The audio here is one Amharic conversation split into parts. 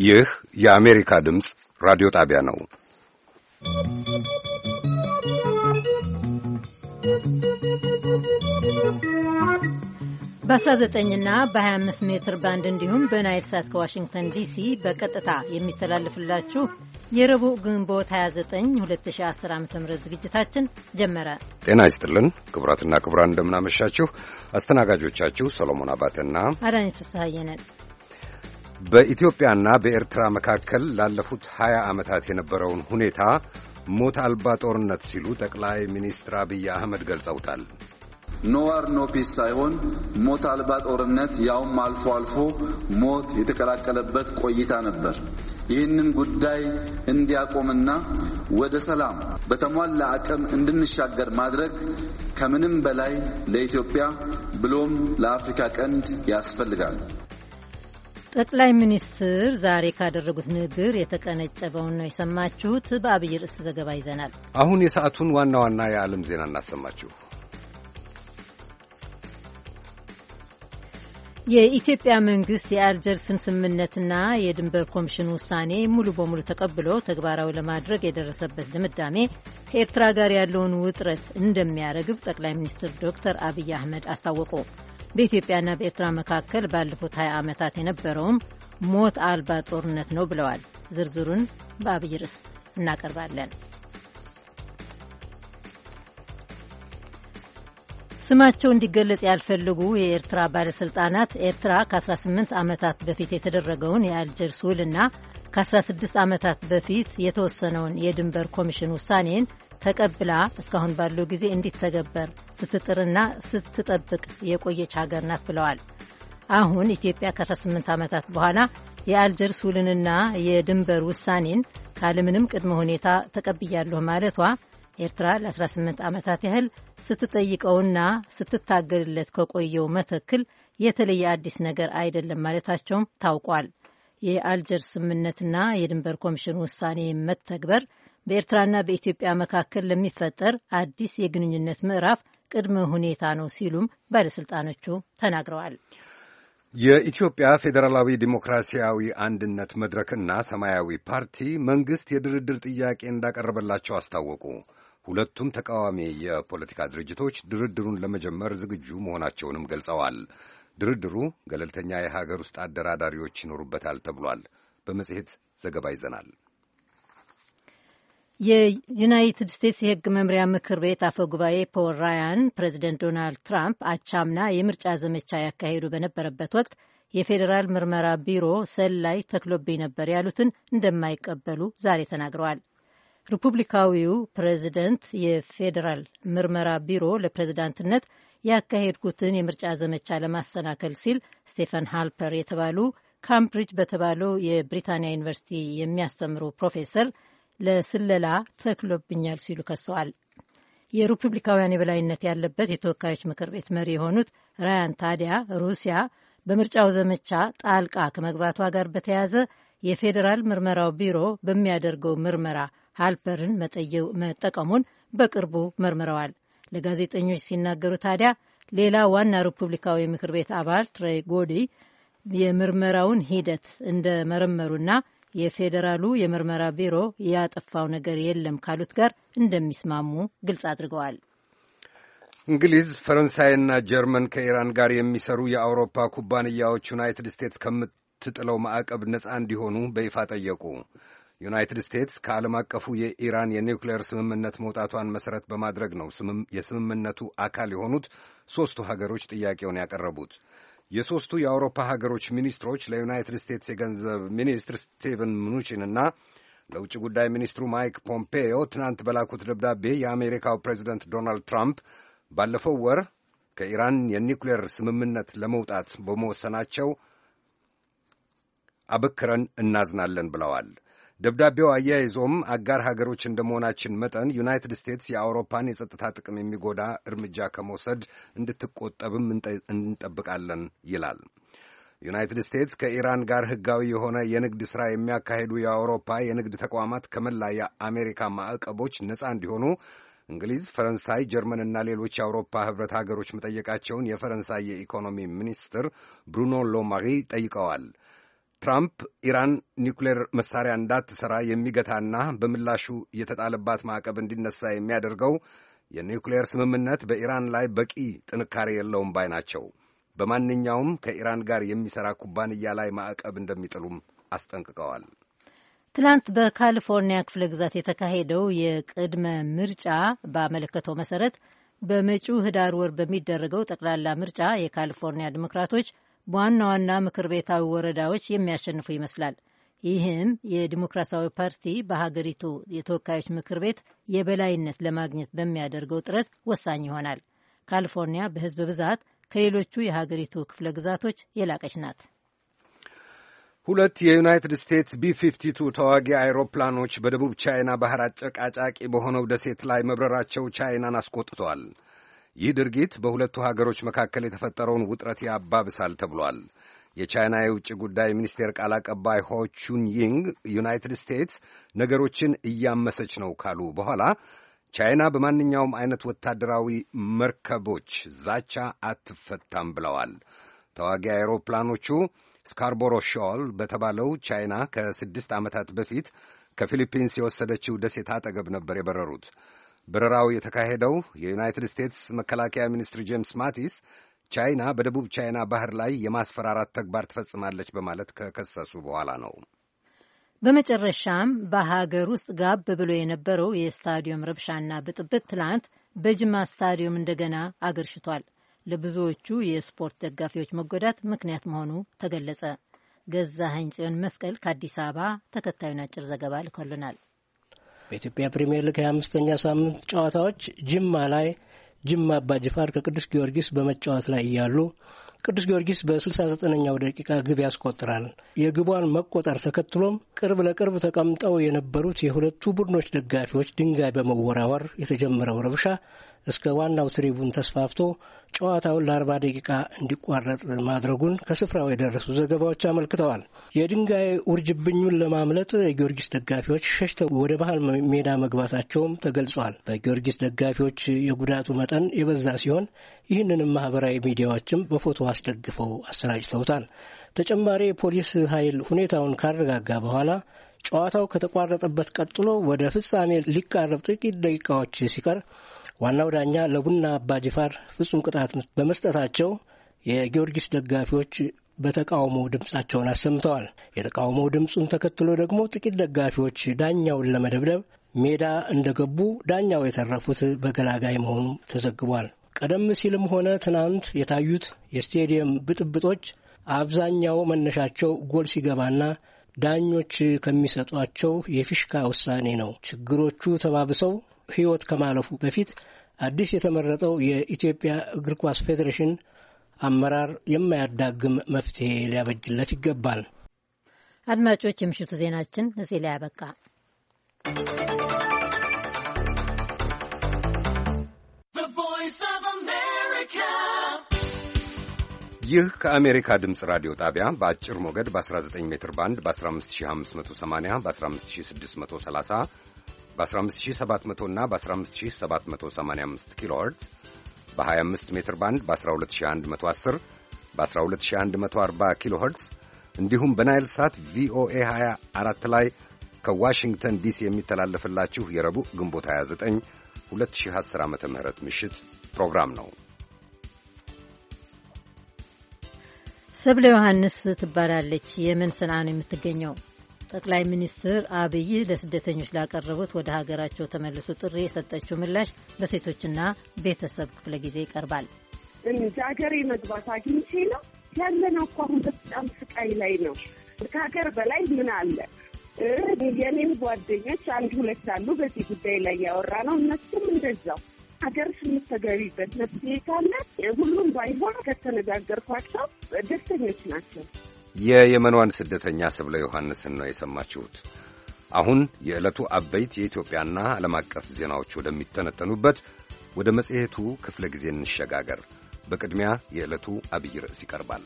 ይህ የአሜሪካ ድምፅ ራዲዮ ጣቢያ ነው። በ19ና በ25 ሜትር ባንድ እንዲሁም በናይል ሳት ከዋሽንግተን ዲሲ በቀጥታ የሚተላለፍላችሁ የረቡዕ ግንቦት 29 2010 ዓ.ም ዝግጅታችን ጀመረ። ጤና ይስጥልን ክቡራትና ክቡራን፣ እንደምናመሻችሁ። አስተናጋጆቻችሁ ሰሎሞን አባተና አዳነች ፍስሐዬ ነን። በኢትዮጵያና በኤርትራ መካከል ላለፉት 20 ዓመታት የነበረውን ሁኔታ ሞት አልባ ጦርነት ሲሉ ጠቅላይ ሚኒስትር አብይ አህመድ ገልጸውታል። ኖ ዋር ኖ ፒስ ሳይሆን ሞት አልባ ጦርነት፣ ያውም አልፎ አልፎ ሞት የተቀላቀለበት ቆይታ ነበር። ይህንን ጉዳይ እንዲያቆምና ወደ ሰላም በተሟላ አቅም እንድንሻገር ማድረግ ከምንም በላይ ለኢትዮጵያ ብሎም ለአፍሪካ ቀንድ ያስፈልጋል። ጠቅላይ ሚኒስትር ዛሬ ካደረጉት ንግግር የተቀነጨበውን ነው የሰማችሁት። በአብይ ርዕስ ዘገባ ይዘናል። አሁን የሰዓቱን ዋና ዋና የዓለም ዜና እናሰማችሁ። የኢትዮጵያ መንግስት የአልጀርስን ስምምነትና የድንበር ኮሚሽን ውሳኔ ሙሉ በሙሉ ተቀብሎ ተግባራዊ ለማድረግ የደረሰበት ድምዳሜ ከኤርትራ ጋር ያለውን ውጥረት እንደሚያረግብ ጠቅላይ ሚኒስትር ዶክተር አብይ አህመድ አስታወቁ። በኢትዮጵያና በኤርትራ መካከል ባለፉት 20 ዓመታት የነበረውም ሞት አልባ ጦርነት ነው ብለዋል። ዝርዝሩን በአብይ ርዕስ እናቀርባለን። ስማቸው እንዲገለጽ ያልፈልጉ የኤርትራ ባለሥልጣናት ኤርትራ ከ18 ዓመታት በፊት የተደረገውን የአልጀርስ ውልና ከ16 ዓመታት በፊት የተወሰነውን የድንበር ኮሚሽን ውሳኔን ተቀብላ እስካሁን ባለው ጊዜ እንዲተገበር ስትጥርና ስትጠብቅ የቆየች ሀገር ናት ብለዋል። አሁን ኢትዮጵያ ከ18 ዓመታት በኋላ የአልጀርስ ውልንና የድንበር ውሳኔን ካለምንም ቅድመ ሁኔታ ተቀብያለሁ ማለቷ ኤርትራ ለ18 ዓመታት ያህል ስትጠይቀውና ስትታገልለት ከቆየው መተክል የተለየ አዲስ ነገር አይደለም ማለታቸውም ታውቋል። የአልጀርስ ስምምነትና የድንበር ኮሚሽን ውሳኔ መተግበር በኤርትራና በኢትዮጵያ መካከል ለሚፈጠር አዲስ የግንኙነት ምዕራፍ ቅድመ ሁኔታ ነው ሲሉም ባለሥልጣኖቹ ተናግረዋል። የኢትዮጵያ ፌዴራላዊ ዲሞክራሲያዊ አንድነት መድረክና ሰማያዊ ፓርቲ መንግሥት የድርድር ጥያቄ እንዳቀረበላቸው አስታወቁ። ሁለቱም ተቃዋሚ የፖለቲካ ድርጅቶች ድርድሩን ለመጀመር ዝግጁ መሆናቸውንም ገልጸዋል። ድርድሩ ገለልተኛ የሀገር ውስጥ አደራዳሪዎች ይኖሩበታል ተብሏል። በመጽሔት ዘገባ ይዘናል። የዩናይትድ ስቴትስ የሕግ መምሪያ ምክር ቤት አፈ ጉባኤ ፖል ራያን ፕሬዚደንት ዶናልድ ትራምፕ አቻምና የምርጫ ዘመቻ ያካሄዱ በነበረበት ወቅት የፌዴራል ምርመራ ቢሮ ሰላይ ተክሎብኝ ነበር ያሉትን እንደማይቀበሉ ዛሬ ተናግረዋል። ሪፑብሊካዊው ፕሬዚደንት የፌዴራል ምርመራ ቢሮ ለፕሬዚዳንትነት ያካሄድኩትን የምርጫ ዘመቻ ለማሰናከል ሲል ስቴፈን ሃልፐር የተባሉ ካምብሪጅ በተባለው የብሪታንያ ዩኒቨርሲቲ የሚያስተምሩ ፕሮፌሰር ለስለላ ተክሎብኛል ሲሉ ከሰዋል። የሪፑብሊካውያን የበላይነት ያለበት የተወካዮች ምክር ቤት መሪ የሆኑት ራያን ታዲያ ሩሲያ በምርጫው ዘመቻ ጣልቃ ከመግባቷ ጋር በተያያዘ የፌዴራል ምርመራው ቢሮ በሚያደርገው ምርመራ ሃልፐርን መጠቀሙን በቅርቡ መርምረዋል። ለጋዜጠኞች ሲናገሩ ታዲያ ሌላ ዋና ሪፑብሊካዊ ምክር ቤት አባል ትሬይ ጎዲ የምርመራውን ሂደት እንደመረመሩና የፌዴራሉ የምርመራ ቢሮ ያጠፋው ነገር የለም ካሉት ጋር እንደሚስማሙ ግልጽ አድርገዋል። እንግሊዝ፣ ፈረንሳይና ጀርመን ከኢራን ጋር የሚሰሩ የአውሮፓ ኩባንያዎች ዩናይትድ ስቴትስ ከምትጥለው ማዕቀብ ነፃ እንዲሆኑ በይፋ ጠየቁ። ዩናይትድ ስቴትስ ከዓለም አቀፉ የኢራን የኒውክሌር ስምምነት መውጣቷን መሠረት በማድረግ ነው የስምምነቱ አካል የሆኑት ሦስቱ ሀገሮች ጥያቄውን ያቀረቡት። የሦስቱ የአውሮፓ ሀገሮች ሚኒስትሮች ለዩናይትድ ስቴትስ የገንዘብ ሚኒስትር ስቲቨን ምኑቺን እና ለውጭ ጉዳይ ሚኒስትሩ ማይክ ፖምፔዮ ትናንት በላኩት ደብዳቤ የአሜሪካው ፕሬዚደንት ዶናልድ ትራምፕ ባለፈው ወር ከኢራን የኒውክሌር ስምምነት ለመውጣት በመወሰናቸው አበክረን እናዝናለን ብለዋል። ደብዳቤው አያይዞም አጋር ሀገሮች እንደመሆናችን መጠን ዩናይትድ ስቴትስ የአውሮፓን የጸጥታ ጥቅም የሚጎዳ እርምጃ ከመውሰድ እንድትቆጠብም እንጠብቃለን ይላል። ዩናይትድ ስቴትስ ከኢራን ጋር ሕጋዊ የሆነ የንግድ ሥራ የሚያካሂዱ የአውሮፓ የንግድ ተቋማት ከመላ የአሜሪካ ማዕቀቦች ነፃ እንዲሆኑ እንግሊዝ፣ ፈረንሳይ፣ ጀርመንና ሌሎች የአውሮፓ ኅብረት ሀገሮች መጠየቃቸውን የፈረንሳይ የኢኮኖሚ ሚኒስትር ብሩኖ ሎማሪ ጠይቀዋል። ትራምፕ ኢራን ኒውክሌር መሳሪያ እንዳትሠራ የሚገታና በምላሹ የተጣለባት ማዕቀብ እንዲነሳ የሚያደርገው የኒውክሌር ስምምነት በኢራን ላይ በቂ ጥንካሬ የለውም ባይ ናቸው። በማንኛውም ከኢራን ጋር የሚሠራ ኩባንያ ላይ ማዕቀብ እንደሚጥሉም አስጠንቅቀዋል። ትላንት በካሊፎርኒያ ክፍለ ግዛት የተካሄደው የቅድመ ምርጫ ባመለከተው መሰረት በመጪው ህዳር ወር በሚደረገው ጠቅላላ ምርጫ የካሊፎርኒያ ዲሞክራቶች በዋና ዋና ምክር ቤታዊ ወረዳዎች የሚያሸንፉ ይመስላል። ይህም የዲሞክራሲያዊ ፓርቲ በሀገሪቱ የተወካዮች ምክር ቤት የበላይነት ለማግኘት በሚያደርገው ጥረት ወሳኝ ይሆናል። ካሊፎርኒያ በህዝብ ብዛት ከሌሎቹ የሀገሪቱ ክፍለ ግዛቶች የላቀች ናት። ሁለት የዩናይትድ ስቴትስ ቢ-52 ተዋጊ አይሮፕላኖች በደቡብ ቻይና ባህር አጨቃጫቂ በሆነው ደሴት ላይ መብረራቸው ቻይናን አስቆጥቷል። ይህ ድርጊት በሁለቱ ሀገሮች መካከል የተፈጠረውን ውጥረት ያባብሳል ተብሏል። የቻይና የውጭ ጉዳይ ሚኒስቴር ቃል አቀባይ ሆ ቹንይንግ ዩናይትድ ስቴትስ ነገሮችን እያመሰች ነው ካሉ በኋላ ቻይና በማንኛውም አይነት ወታደራዊ መርከቦች ዛቻ አትፈታም ብለዋል። ተዋጊ አይሮፕላኖቹ ስካርቦሮ ሾል በተባለው ቻይና ከ6 ዓመታት በፊት ከፊሊፒንስ የወሰደችው ደሴት አጠገብ ነበር የበረሩት። በረራው የተካሄደው የዩናይትድ ስቴትስ መከላከያ ሚኒስትር ጄምስ ማቲስ ቻይና በደቡብ ቻይና ባህር ላይ የማስፈራራት ተግባር ትፈጽማለች በማለት ከከሰሱ በኋላ ነው። በመጨረሻም በሀገር ውስጥ ጋብ ብሎ የነበረው የስታዲየም ረብሻና ብጥብጥ ትላንት በጅማ ስታዲየም እንደገና አገርሽቷል። ለብዙዎቹ የስፖርት ደጋፊዎች መጎዳት ምክንያት መሆኑ ተገለጸ። ገዛኸኝ ጽዮን መስቀል ከአዲስ አበባ ተከታዩን አጭር ዘገባ ልኮልናል። በኢትዮጵያ ፕሪሚየር ሊግ 25ኛ ሳምንት ጨዋታዎች ጅማ ላይ ጅማ አባጅፋር ከቅዱስ ጊዮርጊስ በመጫወት ላይ እያሉ ቅዱስ ጊዮርጊስ በ69ኛው ደቂቃ ግብ ያስቆጥራል። የግቧን መቆጠር ተከትሎም ቅርብ ለቅርብ ተቀምጠው የነበሩት የሁለቱ ቡድኖች ደጋፊዎች ድንጋይ በመወራወር የተጀመረው ረብሻ እስከ ዋናው ትሪቡን ተስፋፍቶ ጨዋታውን ለ40 ደቂቃ እንዲቋረጥ ማድረጉን ከስፍራው የደረሱ ዘገባዎች አመልክተዋል። የድንጋይ ውርጅብኙን ለማምለጥ የጊዮርጊስ ደጋፊዎች ሸሽተው ወደ ባህል ሜዳ መግባታቸውም ተገልጿል። በጊዮርጊስ ደጋፊዎች የጉዳቱ መጠን የበዛ ሲሆን ይህንንም ማህበራዊ ሚዲያዎችም በፎቶ አስደግፈው አሰራጭተውታል። ተጨማሪ የፖሊስ ኃይል ሁኔታውን ካረጋጋ በኋላ ጨዋታው ከተቋረጠበት ቀጥሎ ወደ ፍጻሜ ሊቃረብ ጥቂት ደቂቃዎች ሲቀር ዋናው ዳኛ ለቡና አባጅፋር ፍጹም ቅጣት በመስጠታቸው የጊዮርጊስ ደጋፊዎች በተቃውሞ ድምጻቸውን አሰምተዋል። የተቃውሞ ድምጹን ተከትሎ ደግሞ ጥቂት ደጋፊዎች ዳኛውን ለመደብደብ ሜዳ እንደገቡ ዳኛው የተረፉት በገላጋይ መሆኑ ተዘግቧል። ቀደም ሲልም ሆነ ትናንት የታዩት የስቴዲየም ብጥብጦች አብዛኛው መነሻቸው ጎል ሲገባና ዳኞች ከሚሰጧቸው የፊሽካ ውሳኔ ነው። ችግሮቹ ተባብሰው ሕይወት ከማለፉ በፊት አዲስ የተመረጠው የኢትዮጵያ እግር ኳስ ፌዴሬሽን አመራር የማያዳግም መፍትሄ ሊያበጅለት ይገባል። አድማጮች፣ የምሽቱ ዜናችን እዚህ ላይ ያበቃ። ይህ ከአሜሪካ ድምፅ ራዲዮ ጣቢያ በአጭር ሞገድ በ19 ሜትር ባንድ በ15580 በ15630 በ15700 እና በ15785 ኪሎ ሄርትዝ በ25 ሜትር ባንድ በ12110 በ12140 ኪሎ ሄርትዝ እንዲሁም በናይል ሳት ቪኦኤ 24 ላይ ከዋሽንግተን ዲሲ የሚተላለፍላችሁ የረቡዕ ግንቦት 29 2010 ዓ.ም ምሽት ፕሮግራም ነው። ሰብለ ዮሐንስ ትባላለች። የመን ሰንዓ ነው የምትገኘው። ጠቅላይ ሚኒስትር አብይ ለስደተኞች ላቀረቡት ወደ ሀገራቸው ተመልሱ ጥሪ የሰጠችው ምላሽ በሴቶችና ቤተሰብ ክፍለ ጊዜ ይቀርባል። እንጂ ሀገሬ መግባት አግኝቼ ነው ያለነው እኮ አሁን በጣም ስቃይ ላይ ነው። ከሀገር በላይ ምን አለ? የኔም ጓደኞች አንድ ሁለት አሉ በዚህ ጉዳይ ላይ ያወራ ነው። እነሱም እንደዛው ሀገር የምትገቢበት መፍትሄ ካለ ሁሉም ባይሆን ከተነጋገርኳቸው ደስተኞች ናቸው። የየመኗን ስደተኛ ሰብለ ዮሐንስን ነው የሰማችሁት። አሁን የዕለቱ አበይት የኢትዮጵያና ዓለም አቀፍ ዜናዎች ወደሚተነተኑበት ወደ መጽሔቱ ክፍለ ጊዜ እንሸጋገር። በቅድሚያ የዕለቱ አብይ ርዕስ ይቀርባል።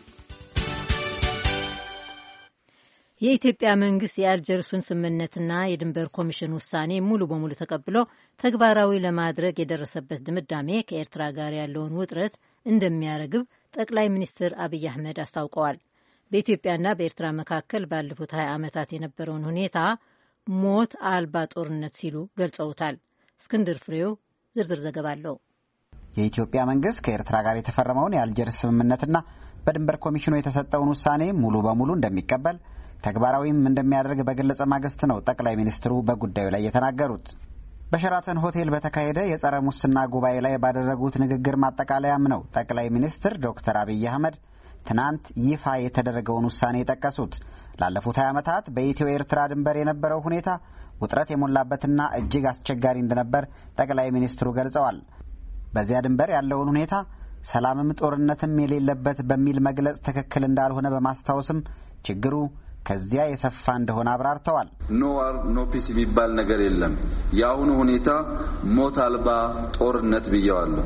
የኢትዮጵያ መንግስት የአልጀርሱን ስምምነትና የድንበር ኮሚሽን ውሳኔ ሙሉ በሙሉ ተቀብሎ ተግባራዊ ለማድረግ የደረሰበት ድምዳሜ ከኤርትራ ጋር ያለውን ውጥረት እንደሚያረግብ ጠቅላይ ሚኒስትር አብይ አህመድ አስታውቀዋል። በኢትዮጵያና በኤርትራ መካከል ባለፉት 20 ዓመታት የነበረውን ሁኔታ ሞት አልባ ጦርነት ሲሉ ገልጸውታል። እስክንድር ፍሬው ዝርዝር ዘገባ አለው። የኢትዮጵያ መንግስት ከኤርትራ ጋር የተፈረመውን የአልጀርስ ስምምነትና በድንበር ኮሚሽኑ የተሰጠውን ውሳኔ ሙሉ በሙሉ እንደሚቀበል ተግባራዊም እንደሚያደርግ በገለጸ ማግስት ነው ጠቅላይ ሚኒስትሩ በጉዳዩ ላይ የተናገሩት። በሸራተን ሆቴል በተካሄደ የጸረ ሙስና ጉባኤ ላይ ባደረጉት ንግግር ማጠቃለያም ነው ጠቅላይ ሚኒስትር ዶክተር አብይ አህመድ ትናንት ይፋ የተደረገውን ውሳኔ የጠቀሱት። ላለፉት 20 ዓመታት በኢትዮ ኤርትራ ድንበር የነበረው ሁኔታ ውጥረት የሞላበትና እጅግ አስቸጋሪ እንደነበር ጠቅላይ ሚኒስትሩ ገልጸዋል። በዚያ ድንበር ያለውን ሁኔታ ሰላምም ጦርነትም የሌለበት በሚል መግለጽ ትክክል እንዳልሆነ በማስታወስም ችግሩ ከዚያ የሰፋ እንደሆነ አብራርተዋል። ኖ ዋር ኖ ፒስ የሚባል ነገር የለም። የአሁኑ ሁኔታ ሞት አልባ ጦርነት ብየዋለሁ።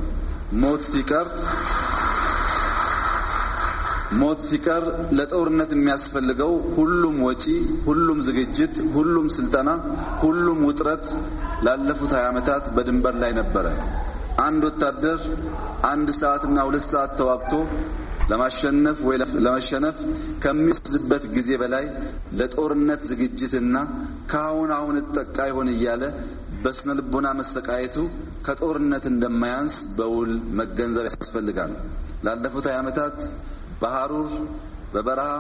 ሞት ሲቀር ለጦርነት የሚያስፈልገው ሁሉም ወጪ፣ ሁሉም ዝግጅት፣ ሁሉም ስልጠና፣ ሁሉም ውጥረት ላለፉት 20 ዓመታት በድንበር ላይ ነበረ። አንድ ወታደር 1 ሰዓትና 2 ሰዓት ተዋግቶ ለማሸነፍ ወይ ለመሸነፍ ከሚወስድበት ጊዜ በላይ ለጦርነት ዝግጅትና ከአሁን እጠቃ ይሆን እያለ በስነ ልቦና መሰቃየቱ ከጦርነት እንደማያንስ በውል መገንዘብ ያስፈልጋል። ላለፉት 20 ዓመታት በሐሩር በበረሃ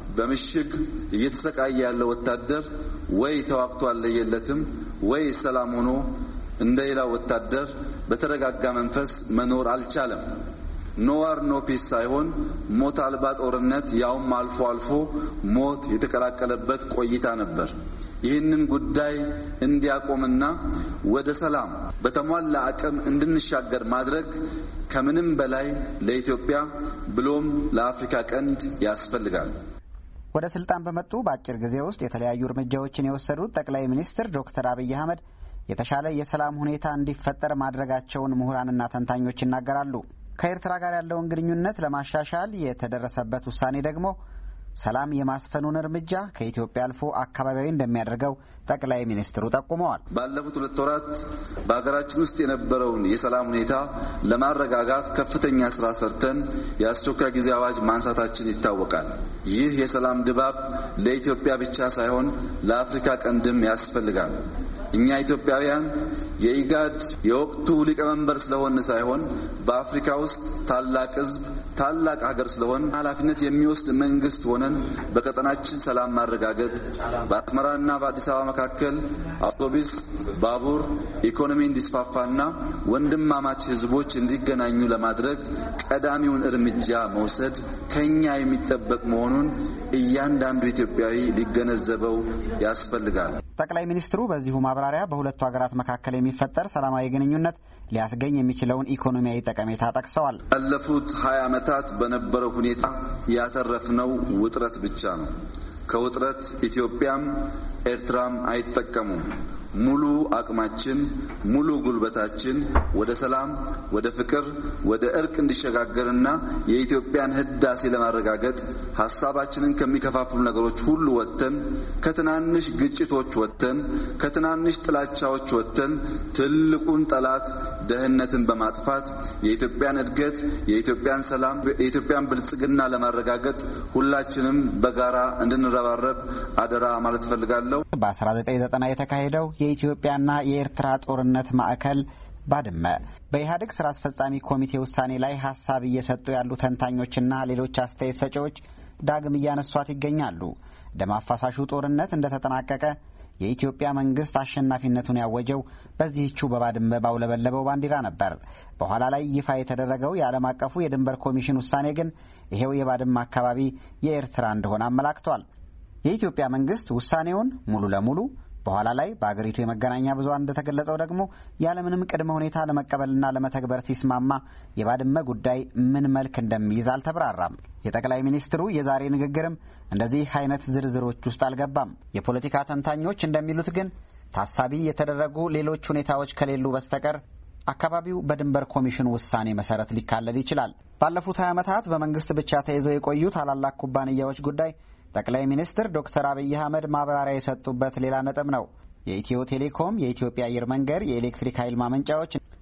በምሽግ እየተሰቃየ ያለ ወታደር ወይ ተዋግቶ አለየለትም ወይ ሰላም ሆኖ እንደሌላው ወታደር በተረጋጋ መንፈስ መኖር አልቻለም። ኖ ዋር ኖ ፒስ ሳይሆን ሞት አልባ ጦርነት፣ ያውም አልፎ አልፎ ሞት የተቀላቀለበት ቆይታ ነበር። ይህንን ጉዳይ እንዲያቆምና ወደ ሰላም በተሟላ አቅም እንድንሻገር ማድረግ ከምንም በላይ ለኢትዮጵያ ብሎም ለአፍሪካ ቀንድ ያስፈልጋል። ወደ ስልጣን በመጡ በአጭር ጊዜ ውስጥ የተለያዩ እርምጃዎችን የወሰዱት ጠቅላይ ሚኒስትር ዶክተር አብይ አህመድ የተሻለ የሰላም ሁኔታ እንዲፈጠር ማድረጋቸውን ምሁራንና ተንታኞች ይናገራሉ። ከኤርትራ ጋር ያለውን ግንኙነት ለማሻሻል የተደረሰበት ውሳኔ ደግሞ ሰላም የማስፈኑን እርምጃ ከኢትዮጵያ አልፎ አካባቢያዊ እንደሚያደርገው ጠቅላይ ሚኒስትሩ ጠቁመዋል። ባለፉት 2 ወራት በሀገራችን ውስጥ የነበረውን የሰላም ሁኔታ ለማረጋጋት ከፍተኛ ስራ ሰርተን የአስቸኳይ ጊዜ አዋጅ ማንሳታችን ይታወቃል። ይህ የሰላም ድባብ ለኢትዮጵያ ብቻ ሳይሆን ለአፍሪካ ቀንድም ያስፈልጋል። እኛ ኢትዮጵያውያን የኢጋድ የወቅቱ ሊቀመንበር ስለሆን ሳይሆን በአፍሪካ ውስጥ ታላቅ ሕዝብ ታላቅ ሀገር ስለሆን ኃላፊነት የሚወስድ መንግስት ሆነን በቀጠናችን ሰላም ማረጋገጥ፣ በአስመራና በአዲስ አበባ መካከል አውቶቡስ፣ ባቡር፣ ኢኮኖሚ እንዲስፋፋና ወንድማማች ሕዝቦች እንዲገናኙ ለማድረግ ቀዳሚውን እርምጃ መውሰድ ከኛ የሚጠበቅ መሆኑን እያንዳንዱ ኢትዮጵያዊ ሊገነዘበው ያስፈልጋል። ጠቅላይ ሚኒስትሩ በዚሁ ማብራሪያ በሁለቱ ሀገራት መካከል የሚፈጠር ሰላማዊ ግንኙነት ሊያስገኝ የሚችለውን ኢኮኖሚያዊ ጠቀሜታ ጠቅሰዋል። ባለፉት 20 ዓመታት በነበረው ሁኔታ ያተረፍነው ውጥረት ብቻ ነው። ከውጥረት ኢትዮጵያም ኤርትራም አይጠቀሙም። ሙሉ አቅማችን ሙሉ ጉልበታችን ወደ ሰላም፣ ወደ ፍቅር፣ ወደ እርቅ እንዲሸጋገርና የኢትዮጵያን ህዳሴ ለማረጋገጥ ሐሳባችንን ከሚከፋፍሉ ነገሮች ሁሉ ወጥተን ከትናንሽ ግጭቶች ወጥተን ከትናንሽ ጥላቻዎች ወጥተን ትልቁን ጠላት ድህነትን በማጥፋት የኢትዮጵያን እድገት፣ የኢትዮጵያን ሰላም፣ የኢትዮጵያን ብልጽግና ለማረጋገጥ ሁላችንም በጋራ እንድንረባረብ አደራ ማለት እፈልጋለሁ። በ1990 የተካሄደው የኢትዮጵያና የኤርትራ ጦርነት ማዕከል ባድመ በኢህአዴግ ስራ አስፈጻሚ ኮሚቴ ውሳኔ ላይ ሀሳብ እየሰጡ ያሉ ተንታኞችና ሌሎች አስተያየት ሰጪዎች ዳግም እያነሷት ይገኛሉ። ደም አፋሳሹ ጦርነት እንደተጠናቀቀ የኢትዮጵያ መንግስት አሸናፊነቱን ያወጀው በዚህቹ በባድመ ባውለበለበው ባንዲራ ነበር። በኋላ ላይ ይፋ የተደረገው የዓለም አቀፉ የድንበር ኮሚሽን ውሳኔ ግን ይሄው የባድመ አካባቢ የኤርትራ እንደሆነ አመላክቷል። የኢትዮጵያ መንግስት ውሳኔውን ሙሉ ለሙሉ በኋላ ላይ በአገሪቱ የመገናኛ ብዙሃን እንደተገለጸው ደግሞ ያለምንም ቅድመ ሁኔታ ለመቀበልና ለመተግበር ሲስማማ የባድመ ጉዳይ ምን መልክ እንደሚይዝ አልተብራራም። የጠቅላይ ሚኒስትሩ የዛሬ ንግግርም እንደዚህ አይነት ዝርዝሮች ውስጥ አልገባም። የፖለቲካ ተንታኞች እንደሚሉት ግን ታሳቢ የተደረጉ ሌሎች ሁኔታዎች ከሌሉ በስተቀር አካባቢው በድንበር ኮሚሽኑ ውሳኔ መሰረት ሊካለል ይችላል። ባለፉት 20 ዓመታት በመንግስት ብቻ ተይዘው የቆዩ ታላላቅ ኩባንያዎች ጉዳይ ጠቅላይ ሚኒስትር ዶክተር አብይ አህመድ ማብራሪያ የሰጡበት ሌላ ነጥብ ነው። የኢትዮ ቴሌኮም፣ የኢትዮጵያ አየር መንገድ፣ የኤሌክትሪክ ኃይል ማመንጫዎች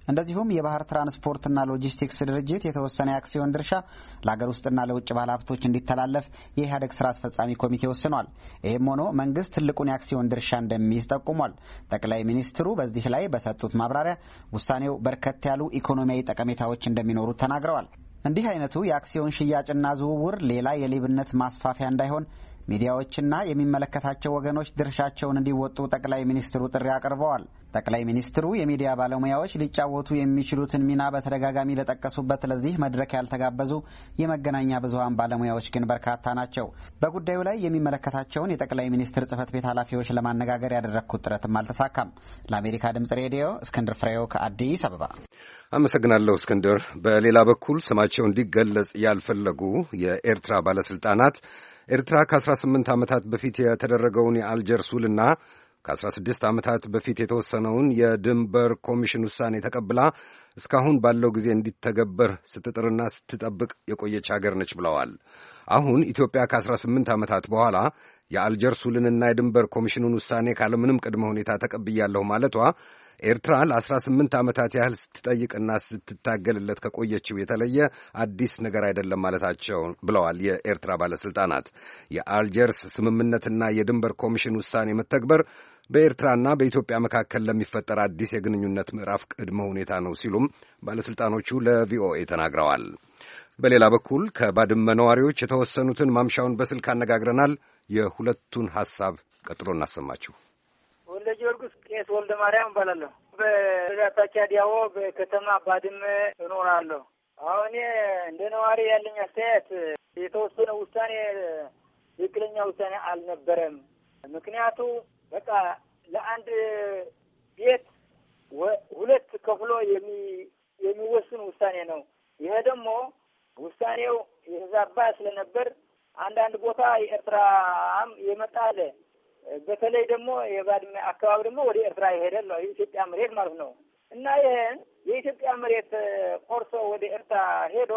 እንደዚሁም የባህር ትራንስፖርትና ሎጂስቲክስ ድርጅት የተወሰነ የአክሲዮን ድርሻ ለሀገር ውስጥና ለውጭ ባለሀብቶች እንዲተላለፍ የኢህአዴግ ስራ አስፈጻሚ ኮሚቴ ወስኗል። ይህም ሆኖ መንግስት ትልቁን የአክሲዮን ድርሻ እንደሚይዝ ጠቁሟል። ጠቅላይ ሚኒስትሩ በዚህ ላይ በሰጡት ማብራሪያ ውሳኔው በርከት ያሉ ኢኮኖሚያዊ ጠቀሜታዎች እንደሚኖሩት ተናግረዋል። እንዲህ አይነቱ የአክሲዮን ሽያጭና ዝውውር ሌላ የሌብነት ማስፋፊያ እንዳይሆን ሚዲያዎችና የሚመለከታቸው ወገኖች ድርሻቸውን እንዲወጡ ጠቅላይ ሚኒስትሩ ጥሪ አቅርበዋል። ጠቅላይ ሚኒስትሩ የሚዲያ ባለሙያዎች ሊጫወቱ የሚችሉትን ሚና በተደጋጋሚ ለጠቀሱበት ለዚህ መድረክ ያልተጋበዙ የመገናኛ ብዙሃን ባለሙያዎች ግን በርካታ ናቸው። በጉዳዩ ላይ የሚመለከታቸውን የጠቅላይ ሚኒስትር ጽህፈት ቤት ኃላፊዎች ለማነጋገር ያደረግኩት ጥረትም አልተሳካም። ለአሜሪካ ድምጽ ሬዲዮ እስክንድር ፍሬው ከአዲስ አበባ። አመሰግናለሁ እስክንድር። በሌላ በኩል ስማቸው እንዲገለጽ ያልፈለጉ የኤርትራ ባለስልጣናት ኤርትራ ከ18 ዓመታት በፊት የተደረገውን የአልጀርስ ውልና ከ16 ዓመታት በፊት የተወሰነውን የድንበር ኮሚሽን ውሳኔ ተቀብላ እስካሁን ባለው ጊዜ እንዲተገበር ስትጥርና ስትጠብቅ የቆየች ሀገር ነች ብለዋል። አሁን ኢትዮጵያ ከ18 ዓመታት በኋላ የአልጀርስ ውልንና የድንበር ኮሚሽኑን ውሳኔ ካለምንም ቅድመ ሁኔታ ተቀብያለሁ ማለቷ ኤርትራ ለ18 ዓመታት ያህል ስትጠይቅና ስትታገልለት ከቆየችው የተለየ አዲስ ነገር አይደለም ማለታቸው ብለዋል የኤርትራ ባለስልጣናት። የአልጀርስ ስምምነትና የድንበር ኮሚሽን ውሳኔ መተግበር በኤርትራና በኢትዮጵያ መካከል ለሚፈጠር አዲስ የግንኙነት ምዕራፍ ቅድመ ሁኔታ ነው ሲሉም ባለስልጣኖቹ ለቪኦኤ ተናግረዋል። በሌላ በኩል ከባድመ ነዋሪዎች የተወሰኑትን ማምሻውን በስልክ አነጋግረናል። የሁለቱን ሐሳብ ቀጥሎ እናሰማችሁ። ወልደ ጊዮርጊስ ቄስ ወልደ ማርያም እባላለሁ። በዳታቻ ዲያዎ በከተማ ባድመ እኖራለሁ። አሁን እንደ ነዋሪ ያለኝ አስተያየት የተወሰነ ውሳኔ ትክክለኛ ውሳኔ አልነበረም። ምክንያቱ በቃ ለአንድ ቤት ሁለት ከፍሎ የሚወስን ውሳኔ ነው። ይሄ ደግሞ ውሳኔው የዛባ ስለነበር አንዳንድ ቦታ የኤርትራም የመጣለ በተለይ ደግሞ የባድመ አካባቢ ደግሞ ወደ ኤርትራ ይሄዳል ነው የኢትዮጵያ መሬት ማለት ነው። እና ይሄን የኢትዮጵያ መሬት ቆርሶ ወደ ኤርትራ ሄዶ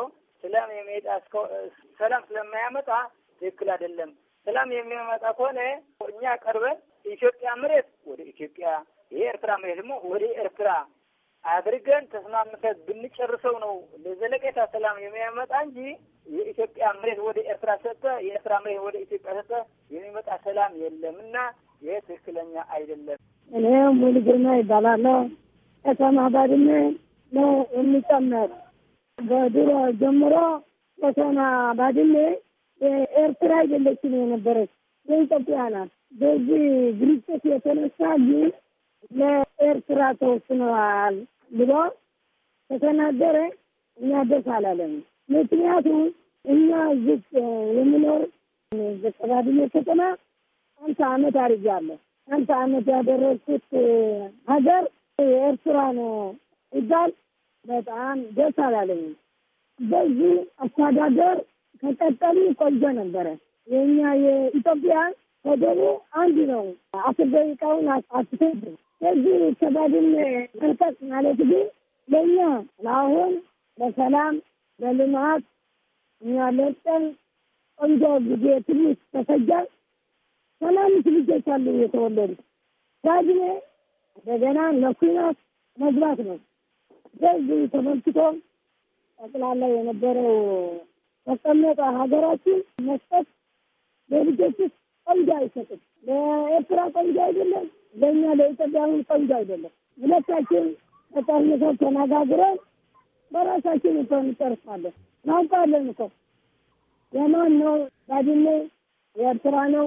ሰላም ስለማያመጣ ትክክል አይደለም። ሰላም የሚያመጣ ከሆነ እኛ ቀርበን የኢትዮጵያ መሬት ወደ ኢትዮጵያ፣ የኤርትራ መሬት ደግሞ ወደ ኤርትራ አድርገን ተስማምተን ብንጨርሰው ነው ለዘለቄታ ሰላም የሚያመጣ እንጂ የኢትዮጵያ መሬት ወደ ኤርትራ ሰጠ፣ የኤርትራ መሬት ወደ ኢትዮጵያ ሰጠ የሚመጣ ሰላም የለምና ይሄ ትክክለኛ አይደለም። እኔ ሙሉ ግርማ ይባላለሁ። ከተማ ባድመ ነው የሚጨመር። በድሮ ጀምሮ ከተማ ባድመ የኤርትራ አይደለችም የነበረች የኢትዮጵያ ናት። በዚህ ግጭት የተነሳ ግን ለኤርትራ ተወስነዋል ብሎ ከተናገረ እኛ ደስ አላለም። ምክንያቱም እኛ ዝቅ የምኖር በባድመ ከተማ 50 ዓመት አድርጌያለሁ። 50 ዓመት ያደረግኩት ሀገር የኤርትራ ነው ይባል በጣም ደስ አላለኝ። በዚህ አስተዳደር ከቀጠሉ ቆንጆ ነበረ። የእኛ የኢትዮጵያ ወደቡ አንድ ነው። 10 ደቂቃውን አትፈጅ። ስለዚህ ከባድመ መልቀቅ ማለት ግን ለእኛ ለአሁን በሰላም በልማት እኛ ለጠን ቆንጆ ጊዜ ትንሽ ተፈጃል። 30 ልጆች አሉ የተወለዱ። ባድመ እንደገና ለኩናት መግባት ነው። በዚህ ተመልክቶ ጠቅላላ የነበረው ተቀመጠ ሀገራችን መስጠት ለልጆች ቆንጆ አይሰጥም። ለኤርትራ ቆንጆ አይደለም፣ ለእኛ ለኢትዮጵያውን ቆንጆ አይደለም። ሁለታችን ተጠርንተን ተነጋግረን በራሳችን እኮ እንጨርሳለን። እናውቃለን እኮ የማን ነው ባድመ የኤርትራ ነው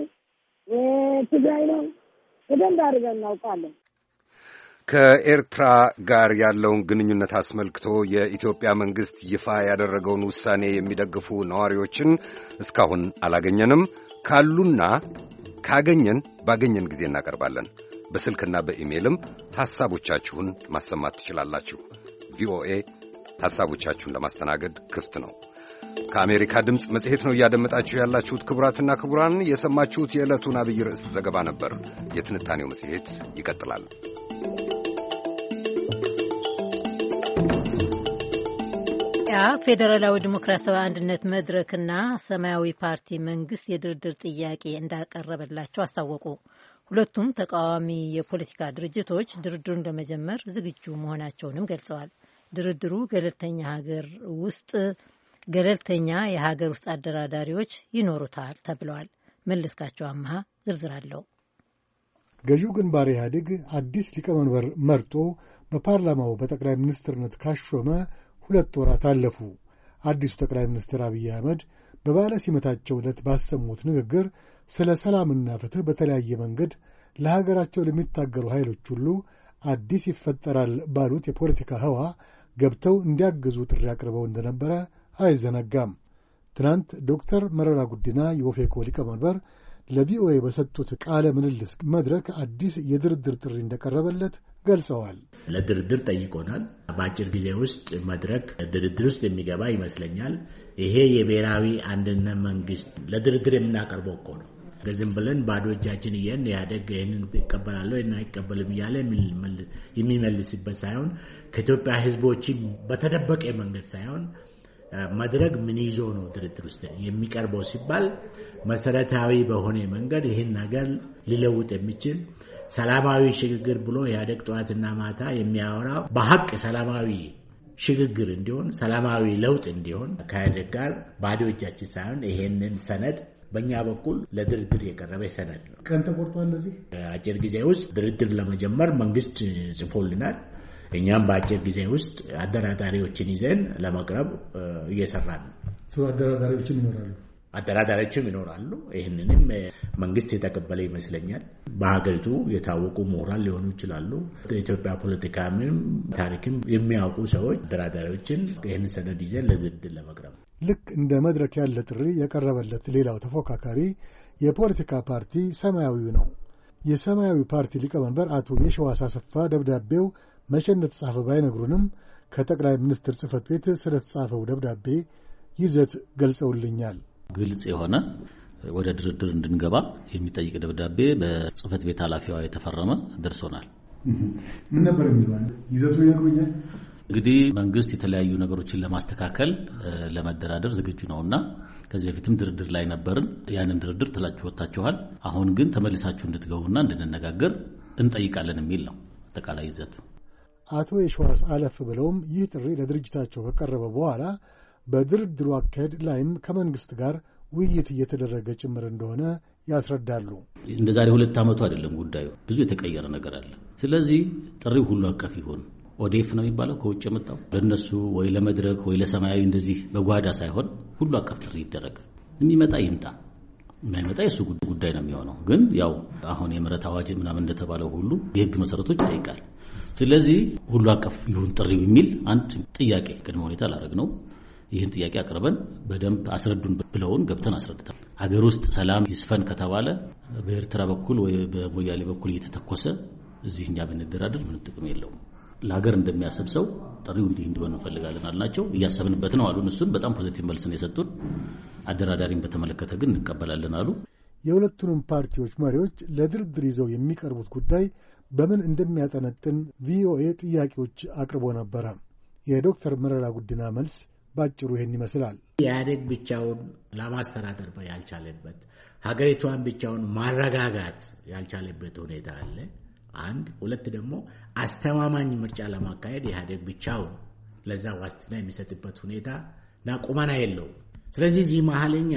የትግራይ ነው በደንብ አድርገን እናውቃለን። ከኤርትራ ጋር ያለውን ግንኙነት አስመልክቶ የኢትዮጵያ መንግሥት ይፋ ያደረገውን ውሳኔ የሚደግፉ ነዋሪዎችን እስካሁን አላገኘንም። ካሉና ካገኘን ባገኘን ጊዜ እናቀርባለን። በስልክና በኢሜይልም ሐሳቦቻችሁን ማሰማት ትችላላችሁ። ቪኦኤ ሐሳቦቻችሁን ለማስተናገድ ክፍት ነው። ከአሜሪካ ድምፅ መጽሔት ነው እያደመጣችሁ ያላችሁት። ክቡራትና ክቡራን፣ የሰማችሁት የዕለቱን አብይ ርዕስ ዘገባ ነበር። የትንታኔው መጽሔት ይቀጥላል። ፌዴራላዊ ዲሞክራሲያዊ አንድነት መድረክና ሰማያዊ ፓርቲ መንግስት የድርድር ጥያቄ እንዳቀረበላቸው አስታወቁ። ሁለቱም ተቃዋሚ የፖለቲካ ድርጅቶች ድርድሩን ለመጀመር ዝግጁ መሆናቸውንም ገልጸዋል። ድርድሩ ገለልተኛ የሀገር ውስጥ አደራዳሪዎች ይኖሩታል ተብለዋል። መለስካቸው አምሃ ዝርዝር አለው። ገዢው ግንባር ኢህአዴግ አዲስ ሊቀመንበር መርጦ በፓርላማው በጠቅላይ ሚኒስትርነት ካሾመ 2 ወራት አለፉ። አዲሱ ጠቅላይ ሚኒስትር አብይ አህመድ በባለ ሲመታቸው ዕለት ባሰሙት ንግግር ስለ ሰላምና ፍትሕ በተለያየ መንገድ ለሀገራቸው ለሚታገሉ ኃይሎች ሁሉ አዲስ ይፈጠራል ባሉት የፖለቲካ ህዋ ገብተው እንዲያግዙ ጥሪ አቅርበው እንደነበረ አይዘነጋም። ትናንት ዶክተር መረራ ጉዲና የኦፌኮ ሊቀመንበር ለቪኦኤ በሰጡት ቃለ ምልልስ መድረክ አዲስ የድርድር ጥሪ እንደቀረበለት ገልጸዋል። ለድርድር ጠይቆናል። በአጭር ጊዜ ውስጥ መድረክ ድርድር ውስጥ የሚገባ ይመስለኛል። ይሄ የብሔራዊ አንድነት መንግስት ለድርድር የምናቀርበው እኮ ነው። ዝም ብለን ባዶ እጃችን ኢህአዴግ ይህንን ይቀበላለሁ እና አይቀበልም እያለ የሚመልስበት ሳይሆን ከኢትዮጵያ ህዝቦች በተደበቀ መንገድ ሳይሆን መድረክ ምን ይዞ ነው ድርድር ውስጥ የሚቀርበው ሲባል መሰረታዊ በሆነ መንገድ ይህን ነገር ሊለውጥ የሚችል ሰላማዊ ሽግግር ብሎ ኢህአዴግ ጠዋትና ማታ የሚያወራው በሐቅ ሰላማዊ ሽግግር እንዲሆን ሰላማዊ ለውጥ እንዲሆን ከኢህአዴግ ጋር ባዶ እጃችን ሳይሆን ይሄንን ሰነድ በእኛ በኩል ለድርድር የቀረበ ሰነድ ነው። ቀን ተቆርጧል። ለዚህ አጭር ጊዜ ውስጥ ድርድር ለመጀመር መንግስት ጽፎልናል። እኛም በአጭር ጊዜ ውስጥ አደራዳሪዎችን ይዘን ለመቅረብ እየሰራን ነው። አደራዳሪዎችም ይኖራሉ። ይህንንም መንግስት የተቀበለ ይመስለኛል። በሀገሪቱ የታወቁ ምሁራን ሊሆኑ ይችላሉ። የኢትዮጵያ ፖለቲካም ታሪክም የሚያውቁ ሰዎች አደራዳሪዎችን ይህን ሰነድ ይዘን ለድርድር ለመቅረብ ልክ እንደ መድረክ ያለ ጥሪ የቀረበለት ሌላው ተፎካካሪ የፖለቲካ ፓርቲ ሰማያዊው ነው። የሰማያዊ ፓርቲ ሊቀመንበር አቶ የሺዋስ አሰፋ ደብዳቤው መቼ እንደተጻፈ ባይነግሩንም ከጠቅላይ ሚኒስትር ጽህፈት ቤት ስለተጻፈው ደብዳቤ ይዘት ገልጸውልኛል። ግልጽ የሆነ ወደ ድርድር እንድንገባ የሚጠይቅ ደብዳቤ በጽህፈት ቤት ኃላፊዋ የተፈረመ ደርሶናል። ምን ነበር የሚለው ይዘቱ ይነግሩኛል። እንግዲህ መንግስት የተለያዩ ነገሮችን ለማስተካከል ለመደራደር ዝግጁ ነውና ከዚህ በፊትም ድርድር ላይ ነበርን። ያንን ድርድር ጥላችሁ ወጣችኋል። አሁን ግን ተመልሳችሁ እንድትገቡና እንድንነጋገር እንጠይቃለን የሚል ነው አጠቃላይ ይዘቱ። አቶ የሺዋስ አለፍ ብለውም ይህ ጥሪ ለድርጅታቸው ከቀረበ በኋላ በድርድሩ አካሄድ ላይም ከመንግስት ጋር ውይይት እየተደረገ ጭምር እንደሆነ ያስረዳሉ። እንደዛሬ 2 ዓመቱ አይደለም ጉዳዩ፣ ብዙ የተቀየረ ነገር አለ። ስለዚህ ጥሪው ሁሉ አቀፍ ይሁን። ኦዴፍ ነው የሚባለው ከውጭ የመጣው ለነሱ ወይ ለመድረክ ወይ ለሰማያዊ እንደዚህ በጓዳ ሳይሆን ሁሉ አቀፍ ጥሪ ይደረግ። የሚመጣ ይምጣ፣ የማይመጣ የሱ ጉዳይ ነው የሚሆነው። ግን ያው አሁን የምህረት አዋጅ ምናምን እንደተባለው ሁሉ የህግ መሰረቶች ይጠይቃል። ስለዚህ ሁሉ አቀፍ ይሁን ጥሪው የሚል አንድ ጥያቄ ቅድመ ሁኔታ ላደረግ ነው። ይህን ጥያቄ አቅርበን በደንብ አስረዱን ብለውን ገብተን አስረድተን ሀገር ውስጥ ሰላም ይስፈን ከተባለ በኤርትራ በኩል ወይ በሞያሌ በኩል እየተተኮሰ እዚህ እኛ ብንደራደር ምን ጥቅም የለውም። ለሀገር እንደሚያስብ ሰው ጥሪው እንዲህ እንዲሆን እንፈልጋለን አልናቸው። እያሰብንበት ነው አሉን። እሱን በጣም ፖዚቲቭ መልስ ነው የሰጡን። አደራዳሪን በተመለከተ ግን እንቀበላለን አሉ። የሁለቱንም ፓርቲዎች መሪዎች ለድርድር ይዘው የሚቀርቡት ጉዳይ በምን እንደሚያጠነጥን ቪኦኤ ጥያቄዎች አቅርቦ ነበረ። የዶክተር መረራ ጉዲና መልስ ባጭሩ ይሄን ይመስላል። ኢህአዴግ ብቻውን ለማስተዳደር ያልቻለበት፣ ሀገሪቷን ብቻውን ማረጋጋት ያልቻለበት ሁኔታ አለ። አንድ ሁለት ደግሞ አስተማማኝ ምርጫ ለማካሄድ ኢህአዴግ ብቻውን ለዛ ዋስትና የሚሰጥበት ሁኔታና ቁመና የለውም። ስለዚህ እዚህ መሀልኛ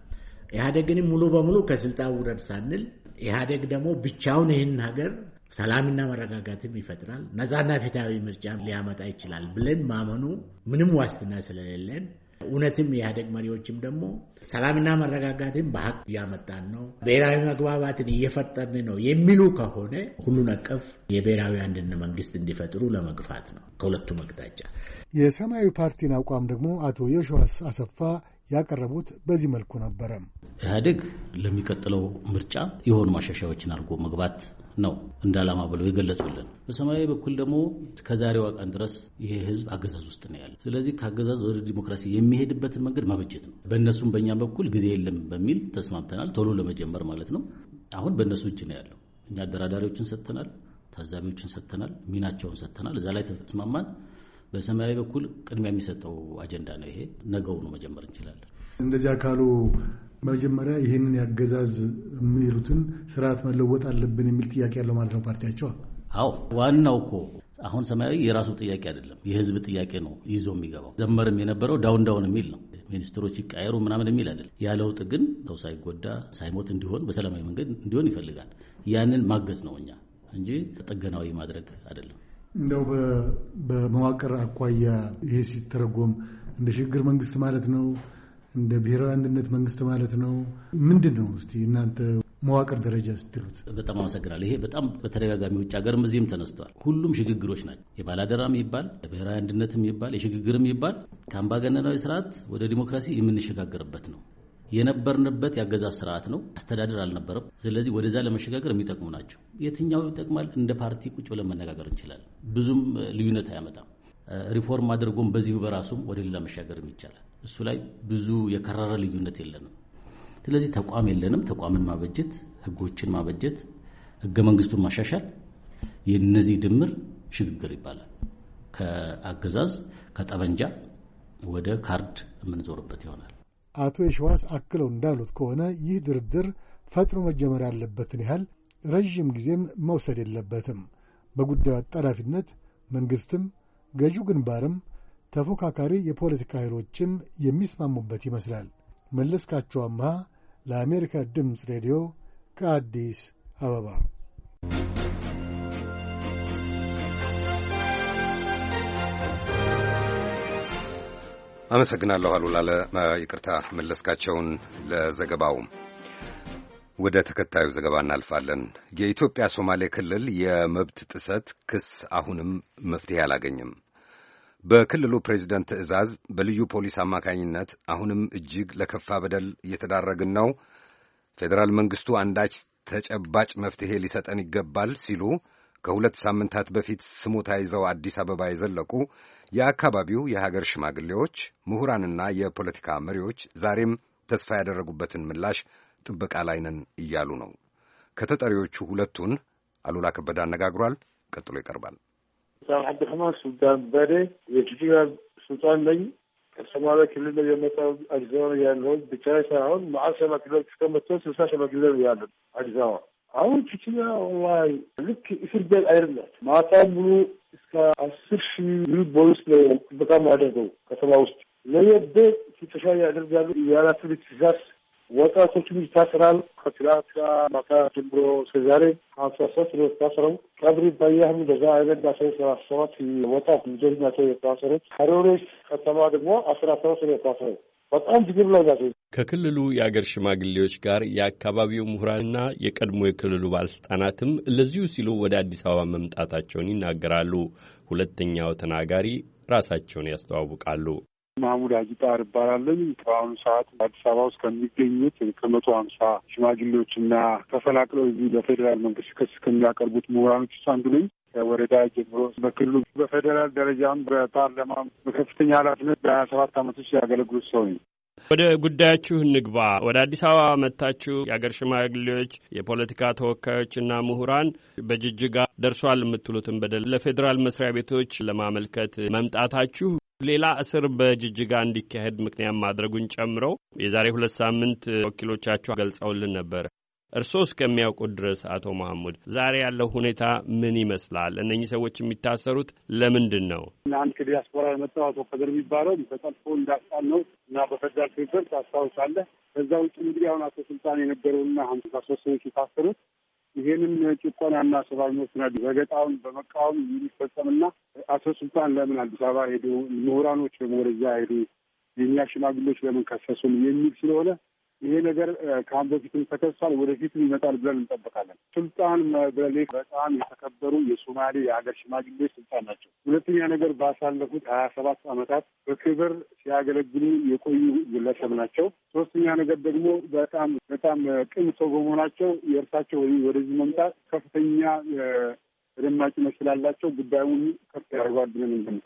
ኢህአዴግንም ሙሉ በሙሉ ከስልጣን ውረድ ሳንል ኢህአዴግ ደግሞ ብቻውን ይህን ሀገር ሰላምና መረጋጋትም ይፈጥራል፣ ነፃና ፍትሃዊ ምርጫ ሊያመጣ ይችላል ብለን ማመኑ ምንም ዋስትና ስለሌለን እውነትም የኢህአዴግ መሪዎችም ደግሞ ሰላምና መረጋጋትን በሀቅ እያመጣን ነው፣ ብሔራዊ መግባባትን እየፈጠርን ነው የሚሉ ከሆነ ሁሉን አቀፍ የብሔራዊ አንድነት መንግስት እንዲፈጥሩ ለመግፋት ነው ከሁለቱም አቅጣጫ። የሰማያዊ ፓርቲን አቋም ደግሞ አቶ የሺዋስ አሰፋ ያቀረቡት በዚህ መልኩ ነበረ። ኢህአዴግ ለሚቀጥለው ምርጫ የሆኑ ማሻሻያዎችን አድርጎ መግባት ነው እንዳላማ ብለው የገለጹልን። በሰማያዊ በኩል ደግሞ ከዛሬዋ ቀን ድረስ ይሄ ህዝብ አገዛዝ ውስጥ ነው ያለው። ስለዚህ ከአገዛዝ ወደ ዲሞክራሲ የሚሄድበትን መንገድ ማበጀት ነው። በእነሱም በእኛም በኩል ጊዜ የለም በሚል ተስማምተናል፣ ቶሎ ለመጀመር ማለት ነው። አሁን በእነሱ እጅ ነው ያለው። እኛ አደራዳሪዎችን ሰጥተናል፣ ታዛቢዎችን ሰጥተናል፣ ሚናቸውን ሰጥተናል። እዛ ላይ ተስማማን። በሰማያዊ በኩል ቅድሚያ የሚሰጠው አጀንዳ ነው ይሄ። ነገው ነው መጀመር እንችላለን። እንደዚህ አካሉ መጀመሪያ ይህንን ያገዛዝ የሚሉትን ስርዓት መለወጥ አለብን የሚል ጥያቄ ያለው ማለት ነው ፓርቲያቸው? አዎ ዋናው እኮ አሁን ሰማያዊ የራሱ ጥያቄ አይደለም፣ የህዝብ ጥያቄ ነው ይዞ የሚገባው። ዘመርም የነበረው ዳውን የሚል ነው፣ ሚኒስትሮች ይቀየሩ ምናምን የሚል አይደለም። ያ ለውጥ ግን ሰው ሳይጎዳ ሳይሞት እንዲሆን በሰላማዊ መንገድ እንዲሆን ይፈልጋል። ያንን ማገዝ ነው እኛ እንጂ ጥገናዊ ማድረግ አይደለም። እንደው በመዋቅር አኳያ ይሄ ሲተረጎም እንደ ሽግግር መንግስት ማለት ነው፣ እንደ ብሔራዊ አንድነት መንግስት ማለት ነው፣ ምንድን ነው እስቲ እናንተ መዋቅር ደረጃ ስትሉት? በጣም አመሰግናለሁ። ይሄ በጣም በተደጋጋሚ ውጭ ሀገርም እዚህም ተነስቷል። ሁሉም ሽግግሮች ናቸው። የባላደራም ይባል የብሔራዊ አንድነትም ይባል የሽግግርም ይባል ከአምባገነናዊ ስርዓት ወደ ዲሞክራሲ የምንሸጋገርበት ነው። የነበርንበት ያገዛዝ ስርዓት ነው፣ አስተዳደር አልነበረም። ስለዚህ ወደዛ ለመሸጋገር የሚጠቅሙ ናቸው። የትኛው ይጠቅማል? እንደ ፓርቲ ቁጭ ብለን መነጋገር እንችላለን። ብዙም ልዩነት አያመጣም። ሪፎርም አድርጎም በዚሁ በራሱም ወደ ሌላ መሻገርም ይቻላል። እሱ ላይ ብዙ የከረረ ልዩነት የለንም። ስለዚህ ተቋም የለንም። ተቋምን ማበጀት፣ ህጎችን ማበጀት፣ ህገ መንግስቱን ማሻሻል፣ የነዚህ ድምር ሽግግር ይባላል። ከአገዛዝ ከጠበንጃ ወደ ካርድ የምንዞርበት ይሆናል። አቶ የሸዋስ አክለው እንዳሉት ከሆነ ይህ ድርድር ፈጥኖ መጀመር ያለበትን ያህል ረዥም ጊዜም መውሰድ የለበትም። በጉዳዩ አጣዳፊነት መንግስትም ገዢው ግንባርም ተፎካካሪ የፖለቲካ ኃይሎችም የሚስማሙበት ይመስላል። መለስካቸው አምሃ ለአሜሪካ ድምፅ ሬዲዮ ከአዲስ አበባ። አመሰግናለሁ አሉላ ይቅርታ መለስካቸውን ለዘገባው። ወደ ተከታዩ ዘገባ እናልፋለን። የኢትዮጵያ ሶማሌ ክልል የመብት ጥሰት ክስ አሁንም መፍትሄ አላገኘም። በክልሉ ፕሬዚደንት ትዕዛዝ በልዩ ፖሊስ አማካኝነት አሁንም እጅግ ለከፋ በደል እየተዳረግን ነው፣ ፌዴራል መንግስቱ አንዳች ተጨባጭ መፍትሄ ሊሰጠን ይገባል ሲሉ ከሁለት ሳምንታት በፊት ስሞታ ይዘው አዲስ አበባ የዘለቁ የአካባቢው የሀገር ሽማግሌዎች፣ ምሁራንና የፖለቲካ መሪዎች ዛሬም ተስፋ ያደረጉበትን ምላሽ ጥበቃ ላይ ነን እያሉ ነው። ከተጠሪዎቹ ሁለቱን አሉላ ከበደ አነጋግሯል። ቀጥሎ ይቀርባል። አብዱራህማን ሱልጣን በሬ የጅጅጋ ሱልጣን ነኝ። ከሶማሌ ክልል የመጣው አዲስ አበባ ያለውን ብቻ ሳይሆን መዓል ሸማግሌዎች እስከመቶ 60 ሸማግሌ ያሉት አዲስ አበባ። አሁን ችችኛ ላይ ልክ እስር ቤት አይደለም። ማታ ሙሉ እስከ 10,000 ፖሊስ ነው ጥበቃ የሚያደርገው ከተማ ውስጥ። ለየቤት ፍተሻ ያደርጋሉ። ያላቱ ትእዛዝ ወጣቶችም ይታሰራል። ከትላንት ማታ ጀምሮ እስከዛሬ 53 ነው የታሰረው። ቀብሪ ባያህም በዛ አይነት 17 ወጣት ልጆች ናቸው የታሰሩት። ሀሮሬስ ከተማ ደግሞ 17 ነው የታሰረው። በጣም ችግር ላይ ናቸው። ከክልሉ የአገር ሽማግሌዎች ጋር የአካባቢው ምሁራንና የቀድሞ የክልሉ ባለስልጣናትም ለዚሁ ሲሉ ወደ አዲስ አበባ መምጣታቸውን ይናገራሉ። ሁለተኛው ተናጋሪ ራሳቸውን ያስተዋውቃሉ። ማህሙድ አጂጣር ይባላለኝ። በአሁኑ ሰዓት አዲስ አበባ ውስጥ ከሚገኙት ከ150 ሽማግሌዎችና ተፈናቅለው እዚህ ለፌዴራል መንግስት ክስ ከሚያቀርቡት ምሁራኖች ውስጥ አንዱ ነኝ። ከወረዳ ጀምሮ በክልሉ በፌዴራል ደረጃም በፓርላማም በከፍተኛ ኃላፊነት በ27 ዓመቶች ያገለግሉት ሰው ነኝ። ወደ ጉዳያችሁ እንግባ። ወደ አዲስ አበባ መጥታችሁ የአገር ሽማግሌዎች፣ የፖለቲካ ተወካዮችና ምሁራን በጅጅጋ ደርሷል የምትሉትን በደል ለፌዴራል መስሪያ ቤቶች ለማመልከት መምጣታችሁ ሌላ እስር በጅጅጋ እንዲካሄድ ምክንያት ማድረጉን ጨምሮ የዛሬ 2 ሳምንት ወኪሎቻችሁ ገልጸውልን ነበር። እርስዎ እስከሚያውቁት ድረስ አቶ መሐሙድ ዛሬ ያለው ሁኔታ ምን ይመስላል? እነኚህ ሰዎች የሚታሰሩት ለምንድን ነው? አንድ ከዲያስፖራ የመጣው አቶ ከድር የሚባለው ተጠልፎ እንዳጣል ነው እና በፌዴራል ፌቨር ታስታውሳለህ። ከዛ ውጭ እንግዲህ አሁን አቶ ስልጣን የነበረውና 53 ሰዎች የታሰሩት ይሄንን ጭቆናና ሰብአዊ መብትና ረገጣውን በመቃወም የሚፈጸምና አቶ ስልጣን ለምን አዲስ አበባ ሄዱ፣ ምሁራኖች ደግሞ ወደዚያ ሄዱ፣ የእኛ ሽማግሌዎች ለምን ከሰሱን የሚል ስለሆነ ይሄ ነገር ከአሁን በፊትም ተከሷል፣ ወደፊትም ይመጣል ብለን እንጠብቃለን። ስልጣን መድረክ በጣም የተከበሩ የሶማሌ የሀገር ሽማግሌዎች ስልጣን ናቸው። ሁለተኛ ነገር ባሳለፉት 27 ዓመታት በክብር ሲያገለግሉ የቆዩ ግለሰብ ናቸው። ሶስተኛ ነገር ደግሞ በጣም ቅን ሰው በመሆናቸው የእርሳቸው ወደዚህ መምጣት ከፍተኛ ተደማጭነት ስላላቸው ጉዳዩን ከፍ ያደርገዋል ብለን እንገምታለን።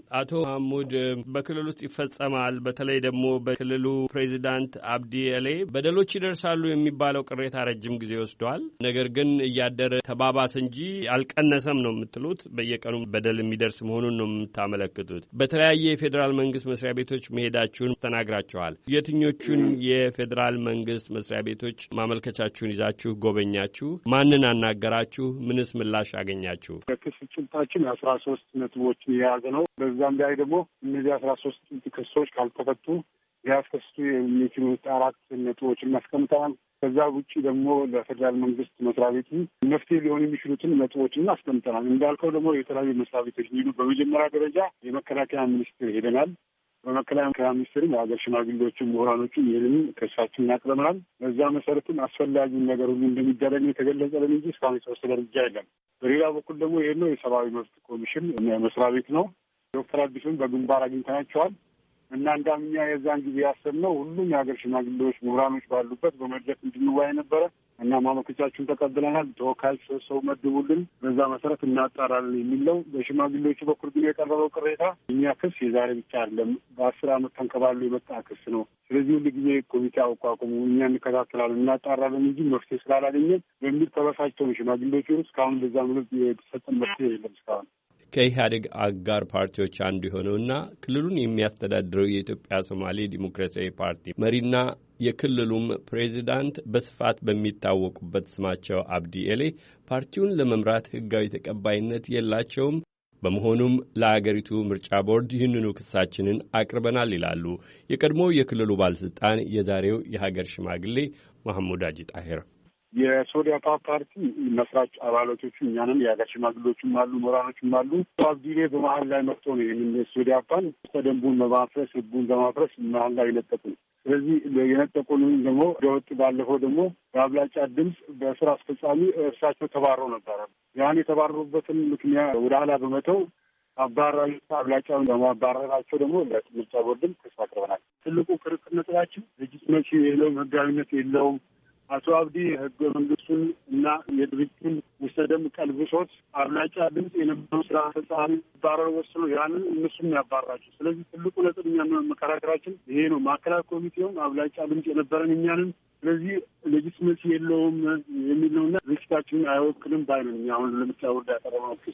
አቶ መሐሙድ በክልል ውስጥ ይፈጸማል፣ በተለይ ደግሞ በክልሉ ፕሬዚዳንት አብዲ ኤሌ በደሎች ይደርሳሉ የሚባለው ቅሬታ ረጅም ጊዜ ወስዷል። ነገር ግን እያደረ ተባባሰ እንጂ አልቀነሰም ነው የምትሉት። በየቀኑ በደል የሚደርስ መሆኑን ነው የምታመለክቱት። በተለያየ የፌዴራል መንግስት መስሪያ ቤቶች መሄዳችሁን ተናግራችኋል። የትኞቹን የፌዴራል መንግስት መስሪያ ቤቶች ማመልከቻችሁን ይዛችሁ ጎበኛችሁ? ማንን አናገራችሁ? ምንስ ምላሽ አገኛችሁ? ክስ ጭብጣችን 13 ነጥቦችን የያዘ ነው። በዛም ላይ ደግሞ እነዚህ 13 ክሶች ካልተፈቱ ሊያስከስቱ የሚችሉት 4 ነጥቦችን እናስቀምጠናል። ከዛ ውጭ ደግሞ ለፌዴራል መንግስት መስሪያ ቤቱ መፍትሄ ሊሆኑ የሚችሉትን ነጥቦችን አስቀምጠናል። እንዳልከው ደግሞ የተለያዩ መስሪያ ቤቶች ሄዱ። በመጀመሪያ ደረጃ የመከላከያ ሚኒስቴር ሄደናል። በመከላከያ ሚኒስቴርም የሀገር ሽማግሌዎችም ምሁራኖችም ይህንን ክሳችንን አቅርበናል። በዛ መሰረትም አስፈላጊውን ነገር ሁሉ እንደሚደረግ የተገለጸልን እንጂ እስካሁን የተወሰደ እርምጃ የለም። በሌላ በኩል ደግሞ ይህ ነው የሰብአዊ መብት ኮሚሽን መስሪያ ቤት ነው። ዶክተር አዲሱን በግንባር አግኝተናቸዋል እና እንዳምኛ የዛን ጊዜ ያሰብነው ሁሉም የሀገር ሽማግሌዎች ምሁራኖች ባሉበት በመድረክ እንድንወያይ ነበረ እና ማመልከቻችሁን ተቀብለናል። ተወካዮች ሰው መድቡልን፣ በዛ መሰረት እናጣራለን የሚለው። በሽማግሌዎቹ በኩል ግን የቀረበው ቅሬታ እኛ ክስ የዛሬ ብቻ አይደለም፣ በ10 ዓመት ተንከባሎ የመጣ ክስ ነው። ስለዚህ ሁሉ ጊዜ ኮሚቴ አቋቁሙ፣ እኛ እንከታተላለን፣ እናጣራለን እንጂ መፍትሄ ስላላገኘን በሚል ተበሳጭተው ነው ሽማግሌዎቹ። እስካሁን በዛ ምንም የተሰጠን መፍትሄ የለም እስካሁን። ከኢህአዴግ አጋር ፓርቲዎች አንዱ የሆነውና ክልሉን የሚያስተዳድረው የኢትዮጵያ ሶማሌ ዲሞክራሲያዊ ፓርቲ መሪና የክልሉም ፕሬዚዳንት በስፋት በሚታወቁበት ስማቸው አብዲ ኤሌ ፓርቲውን ለመምራት ሕጋዊ ተቀባይነት የላቸውም። በመሆኑም ለአገሪቱ ምርጫ ቦርድ ይህንኑ ክሳችንን አቅርበናል ይላሉ የቀድሞው የክልሉ ባለስልጣን የዛሬው የሀገር ሽማግሌ መሐሙድ ሀጂ ጣሂር። የሶዲያፓ ፓርቲ መስራች አባላቶቹ እኛንም የሀገር ሽማግሌዎችም አሉ፣ ምሁራኖችም አሉ። አብዲሌ በመሀል ላይ መጥቶ ነው ይህንን ሶዲያፓን ደንቡን በማፍረስ ህጉን በማፍረስ መሀል ላይ የነጠቁ። ስለዚህ የነጠቁንን ደግሞ ወጥ ባለፈው ደግሞ በአብላጫ ድምፅ በስራ አስፈጻሚ እርሳቸው ተባረው ነበረ። ያን የተባረሩበትን ምክንያት ወደ ኋላ በመተው አባራሪ አብላጫውን በማባረራቸው ደግሞ ለምርጫ ቦርድም ክስ አቅርበናል። ትልቁ ክርክር ነጥባችን ድርጅት መቼ የለውም፣ ህጋዊነት የለውም። አቶ አብዲ ህገ መንግስቱን እና የድርጅቱን ውስጠ ደንብ ቀልብሶት አብላጫ ድምፅ የነበረው ስራ አስፈጻሚ ባረር ወስኖ ያንን እነሱም ያባራቸው። ስለዚህ ትልቁ ነጥብ እኛ መከራከራችን ይሄ ነው። ማዕከላዊ ኮሚቴውም አብላጫ ድምፅ የነበረን እኛንን፣ ስለዚህ ሌጂትመሲ የለውም የሚል ነውና ድርጅታችንን አይወክልም ባይ ነው። አሁን ለምርጫ ቦርድ ያቀረበው ክስ።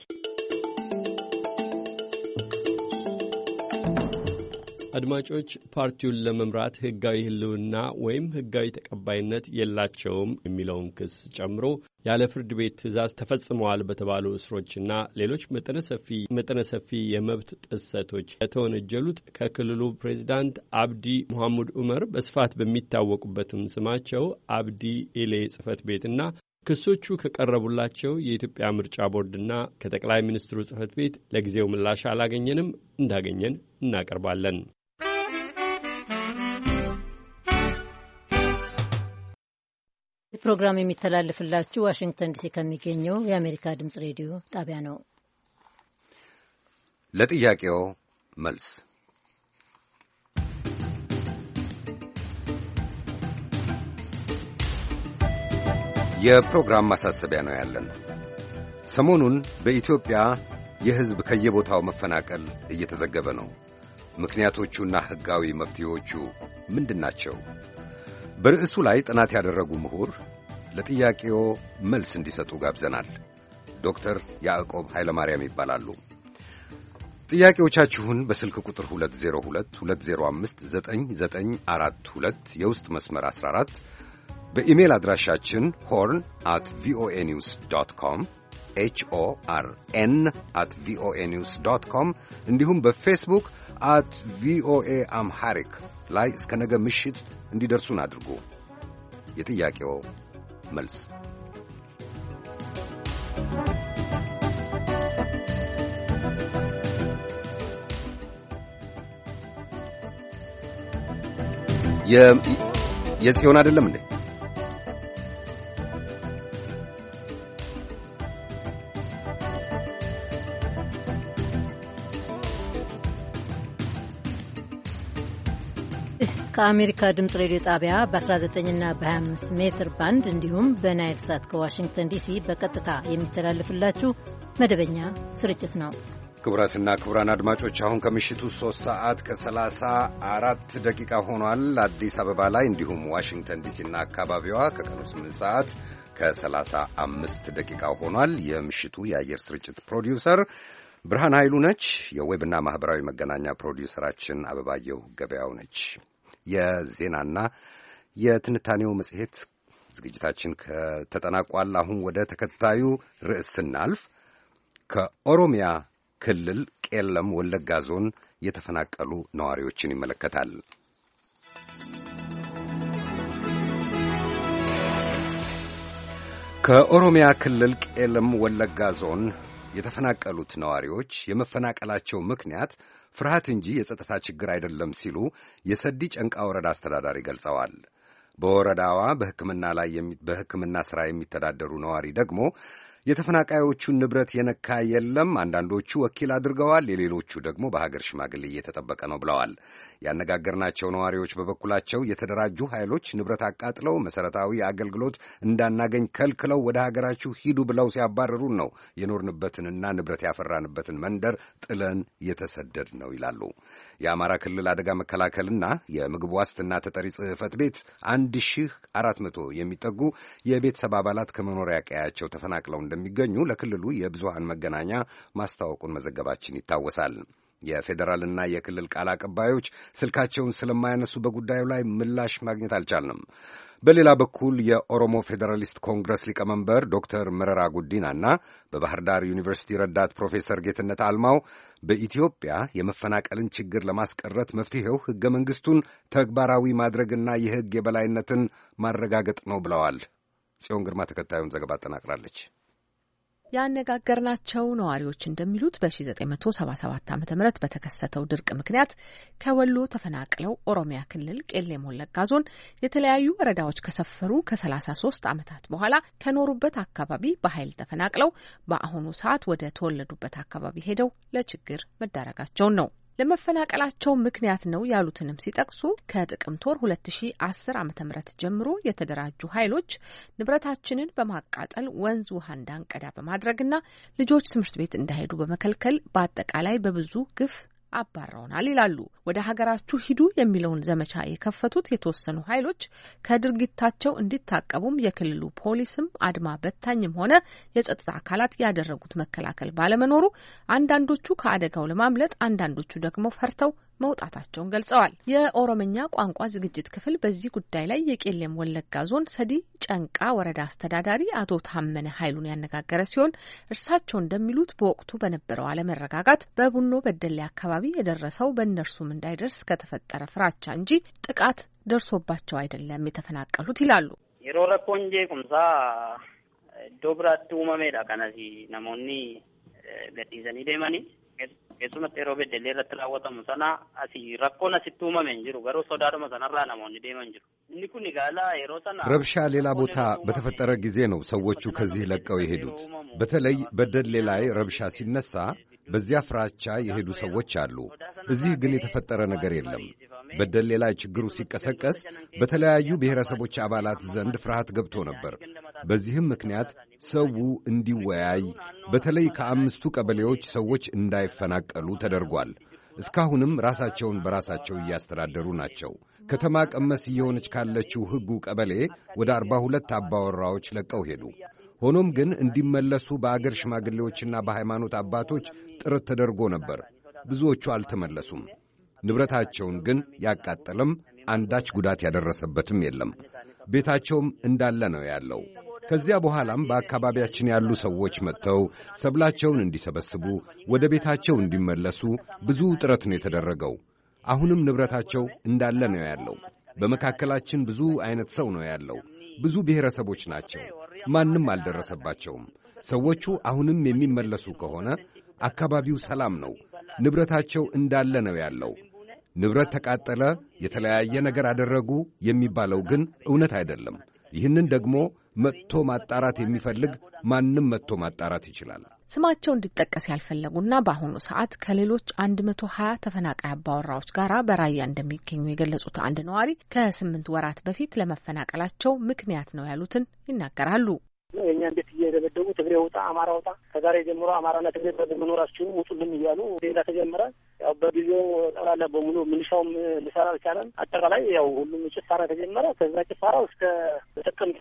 አድማጮች፣ ፓርቲውን ለመምራት ህጋዊ ህልውና ወይም ህጋዊ ተቀባይነት የላቸውም የሚለውን ክስ ጨምሮ ያለ ፍርድ ቤት ትዕዛዝ ተፈጽመዋል በተባሉ እስሮችና ሌሎች መጠነ ሰፊ የመብት ጥሰቶች የተወነጀሉት ከክልሉ ፕሬዚዳንት አብዲ ሙሐሙድ ዑመር በስፋት በሚታወቁበትም ስማቸው አብዲ ኢሌ ጽህፈት ቤትና ክሶቹ ከቀረቡላቸው የኢትዮጵያ ምርጫ ቦርድና ከጠቅላይ ሚኒስትሩ ጽህፈት ቤት ለጊዜው ምላሽ አላገኘንም። እንዳገኘን እናቀርባለን። ፕሮግራም የሚተላለፍላችሁ ዋሽንግተን ዲሲ ከሚገኘው የአሜሪካ ድምጽ ሬዲዮ ጣቢያ ነው። ለጥያቄው መልስ የፕሮግራም ማሳሰቢያ ነው ያለን። ሰሞኑን በኢትዮጵያ የሕዝብ ከየቦታው መፈናቀል እየተዘገበ ነው። ምክንያቶቹና ሕጋዊ መፍትሄዎቹ ምንድን ናቸው? በርዕሱ ላይ ጥናት ያደረጉ ምሁር ለጥያቄው መልስ እንዲሰጡ ጋብዘናል። ዶክተር ያዕቆብ ኃይለማርያም ይባላሉ። ጥያቄዎቻችሁን በስልክ ቁጥር 2022059942 የውስጥ መስመር 14 በኢሜል አድራሻችን ሆርን አት ቪኦኤ ኒውስ ዶት ኮም HORN@voanews.com እንዲሁም በፌስቡክ አት ቪኦኤ አምሃሪክ ላይ እስከ ነገ ምሽት እንዲደርሱን አድርጉ። የጥያቄው መልስ የጽዮን አይደለም እንዴ? ከአሜሪካ ድምፅ ሬዲዮ ጣቢያ በ19ና በ25 ሜትር ባንድ እንዲሁም በናይል ሳት ከዋሽንግተን ዲሲ በቀጥታ የሚተላለፍላችሁ መደበኛ ስርጭት ነው። ክቡራትና ክቡራን አድማጮች አሁን ከምሽቱ 3 ሰዓት ከ34 ደቂቃ ሆኗል አዲስ አበባ ላይ እንዲሁም ዋሽንግተን ዲሲና አካባቢዋ ከቀኑ 8 ሰዓት ከ35 ደቂቃ ሆኗል። የምሽቱ የአየር ስርጭት ፕሮዲውሰር ብርሃን ኃይሉ ነች። የዌብና ማህበራዊ መገናኛ ፕሮዲውሰራችን አበባየሁ ገበያው ነች። የዜናና የትንታኔው መጽሔት ዝግጅታችን ተጠናቋል። አሁን ወደ ተከታዩ ርዕስ ስናልፍ ከኦሮሚያ ክልል ቄለም ወለጋ ዞን የተፈናቀሉ ነዋሪዎችን ይመለከታል። ከኦሮሚያ ክልል ቄለም ወለጋ ዞን የተፈናቀሉት ነዋሪዎች የመፈናቀላቸው ምክንያት ፍርሃት እንጂ የጸጥታ ችግር አይደለም ሲሉ የሰዲ ጨንቃ ወረዳ አስተዳዳሪ ገልጸዋል። በወረዳዋ በሕክምና ሥራ የሚተዳደሩ ነዋሪ ደግሞ የተፈናቃዮቹን ንብረት የነካ የለም፣ አንዳንዶቹ ወኪል አድርገዋል፣ የሌሎቹ ደግሞ በሀገር ሽማግሌ እየተጠበቀ ነው ብለዋል። ያነጋገርናቸው ነዋሪዎች በበኩላቸው የተደራጁ ኃይሎች ንብረት አቃጥለው መሠረታዊ አገልግሎት እንዳናገኝ ከልክለው ወደ ሀገራችሁ ሂዱ ብለው ሲያባረሩን ነው የኖርንበትንና ንብረት ያፈራንበትን መንደር ጥለን የተሰደድ ነው ይላሉ። የአማራ ክልል አደጋ መከላከልና የምግብ ዋስትና ተጠሪ ጽሕፈት ቤት 1400 የሚጠጉ የቤተሰብ አባላት ከመኖሪያ ቀያቸው ተፈናቅለው እንደሚገኙ ለክልሉ የብዙሃን መገናኛ ማስታወቁን መዘገባችን ይታወሳል። የፌዴራልና የክልል ቃል አቀባዮች ስልካቸውን ስለማያነሱ በጉዳዩ ላይ ምላሽ ማግኘት አልቻልንም። በሌላ በኩል የኦሮሞ ፌዴራሊስት ኮንግረስ ሊቀመንበር ዶክተር መረራ ጉዲናና በባህር ዳር ዩኒቨርሲቲ ረዳት ፕሮፌሰር ጌትነት አልማው በኢትዮጵያ የመፈናቀልን ችግር ለማስቀረት መፍትሔው ሕገ መንግሥቱን ተግባራዊ ማድረግና የሕግ የበላይነትን ማረጋገጥ ነው ብለዋል። ጽዮን ግርማ ተከታዩን ዘገባ አጠናቅራለች። ያነጋገርናቸው ነዋሪዎች እንደሚሉት በ1977 ዓ.ም በተከሰተው ድርቅ ምክንያት ከወሎ ተፈናቅለው ኦሮሚያ ክልል ቄለም ወለጋ ዞን የተለያዩ ወረዳዎች ከሰፈሩ ከ33 ዓመታት በኋላ ከኖሩበት አካባቢ በኃይል ተፈናቅለው በአሁኑ ሰዓት ወደ ተወለዱበት አካባቢ ሄደው ለችግር መዳረጋቸውን ነው። ለመፈናቀላቸው ምክንያት ነው ያሉትንም ሲጠቅሱ ከጥቅምት ወር 2010 ዓ.ም ጀምሮ የተደራጁ ኃይሎች ንብረታችንን በማቃጠል ወንዝ ውሃ እንዳንቀዳ በማድረግና ልጆች ትምህርት ቤት እንዳይሄዱ በመከልከል በአጠቃላይ በብዙ ግፍ አባረውናል ይላሉ። ወደ ሀገራችሁ ሂዱ የሚለውን ዘመቻ የከፈቱት የተወሰኑ ኃይሎች ከድርጊታቸው እንዲታቀቡም የክልሉ ፖሊስም አድማ በታኝም ሆነ የጸጥታ አካላት ያደረጉት መከላከል ባለመኖሩ አንዳንዶቹ ከአደጋው ለማምለጥ፣ አንዳንዶቹ ደግሞ ፈርተው መውጣታቸውን ገልጸዋል። የኦሮምኛ ቋንቋ ዝግጅት ክፍል በዚህ ጉዳይ ላይ የቄለም ወለጋ ዞን ሰዲ ጨንቃ ወረዳ አስተዳዳሪ አቶ ታመነ ኃይሉን ያነጋገረ ሲሆን እርሳቸው እንደሚሉት በወቅቱ በነበረው አለመረጋጋት በቡኖ በደሌ አካባቢ የደረሰው በእነርሱም እንዳይደርስ ከተፈጠረ ፍራቻ እንጂ ጥቃት ደርሶባቸው አይደለም የተፈናቀሉት ይላሉ። የሮ ረኮንጄ ቁምሳ ዶብራት ኡመሜዳ ከነሲ ነሞኒ ገዲዘኒ ደማኒ keessumatti yeroo beddellee irratti raawwatamu sana asii rakkoon asitti uumame hin jiru garuu sodaadhuma sanarraa namoonni deeman jiru inni kun gaala yeroo sana ረብሻ ሌላ ቦታ በተፈጠረ ጊዜ ነው ሰዎቹ ከዚህ ለቀው የሄዱት። በተለይ በደሌ ላይ ረብሻ ሲነሳ በዚያ ፍራቻ የሄዱ ሰዎች አሉ። እዚህ ግን የተፈጠረ ነገር የለም። በደሌ ላይ ችግሩ ሲቀሰቀስ በተለያዩ ብሔረሰቦች አባላት ዘንድ ፍርሃት ገብቶ ነበር። በዚህም ምክንያት ሰው እንዲወያይ፣ በተለይ ከአምስቱ ቀበሌዎች ሰዎች እንዳይፈናቀሉ ተደርጓል። እስካሁንም ራሳቸውን በራሳቸው እያስተዳደሩ ናቸው። ከተማ ቀመስ እየሆነች ካለችው ሕጉ ቀበሌ ወደ 42 አባወራዎች ለቀው ሄዱ። ሆኖም ግን እንዲመለሱ በአገር ሽማግሌዎችና በሃይማኖት አባቶች ጥረት ተደርጎ ነበር። ብዙዎቹ አልተመለሱም። ንብረታቸውን ግን ያቃጠለም አንዳች ጉዳት ያደረሰበትም የለም። ቤታቸውም እንዳለ ነው ያለው። ከዚያ በኋላም በአካባቢያችን ያሉ ሰዎች መጥተው ሰብላቸውን እንዲሰበስቡ፣ ወደ ቤታቸው እንዲመለሱ ብዙ ጥረት ነው የተደረገው። አሁንም ንብረታቸው እንዳለ ነው ያለው። በመካከላችን ብዙ አይነት ሰው ነው ያለው። ብዙ ብሔረሰቦች ናቸው። ማንም አልደረሰባቸውም። ሰዎቹ አሁንም የሚመለሱ ከሆነ አካባቢው ሰላም ነው። ንብረታቸው እንዳለ ነው ያለው። ንብረት ተቃጠለ፣ የተለያየ ነገር አደረጉ የሚባለው ግን እውነት አይደለም። ይህንን ደግሞ መጥቶ ማጣራት የሚፈልግ ማንም መጥቶ ማጣራት ይችላል። ስማቸው እንዲጠቀስ ያልፈለጉና በአሁኑ ሰዓት ከሌሎች 120 ተፈናቃይ አባወራዎች ጋር በራያ እንደሚገኙ የገለጹት አንድ ነዋሪ ከ8 ወራት በፊት ለመፈናቀላቸው ምክንያት ነው ያሉትን ይናገራሉ። ነው። የእኛን ቤት እየደበደቡ ትግሬ ውጣ፣ አማራ ውጣ፣ ከዛሬ ጀምሮ አማራና ትግሬ በመኖራችሁ ውጡልን እያሉ ሌላ ተጀመረ። ያው በጊዜው ጠቅላላ በሙሉ ምንሻውም ሊሰራ አልቻለም። አጠቃላይ ያው ሁሉም ጭፋራ ተጀመረ። ከዛ ጭፋራው እስከ ጥቅምት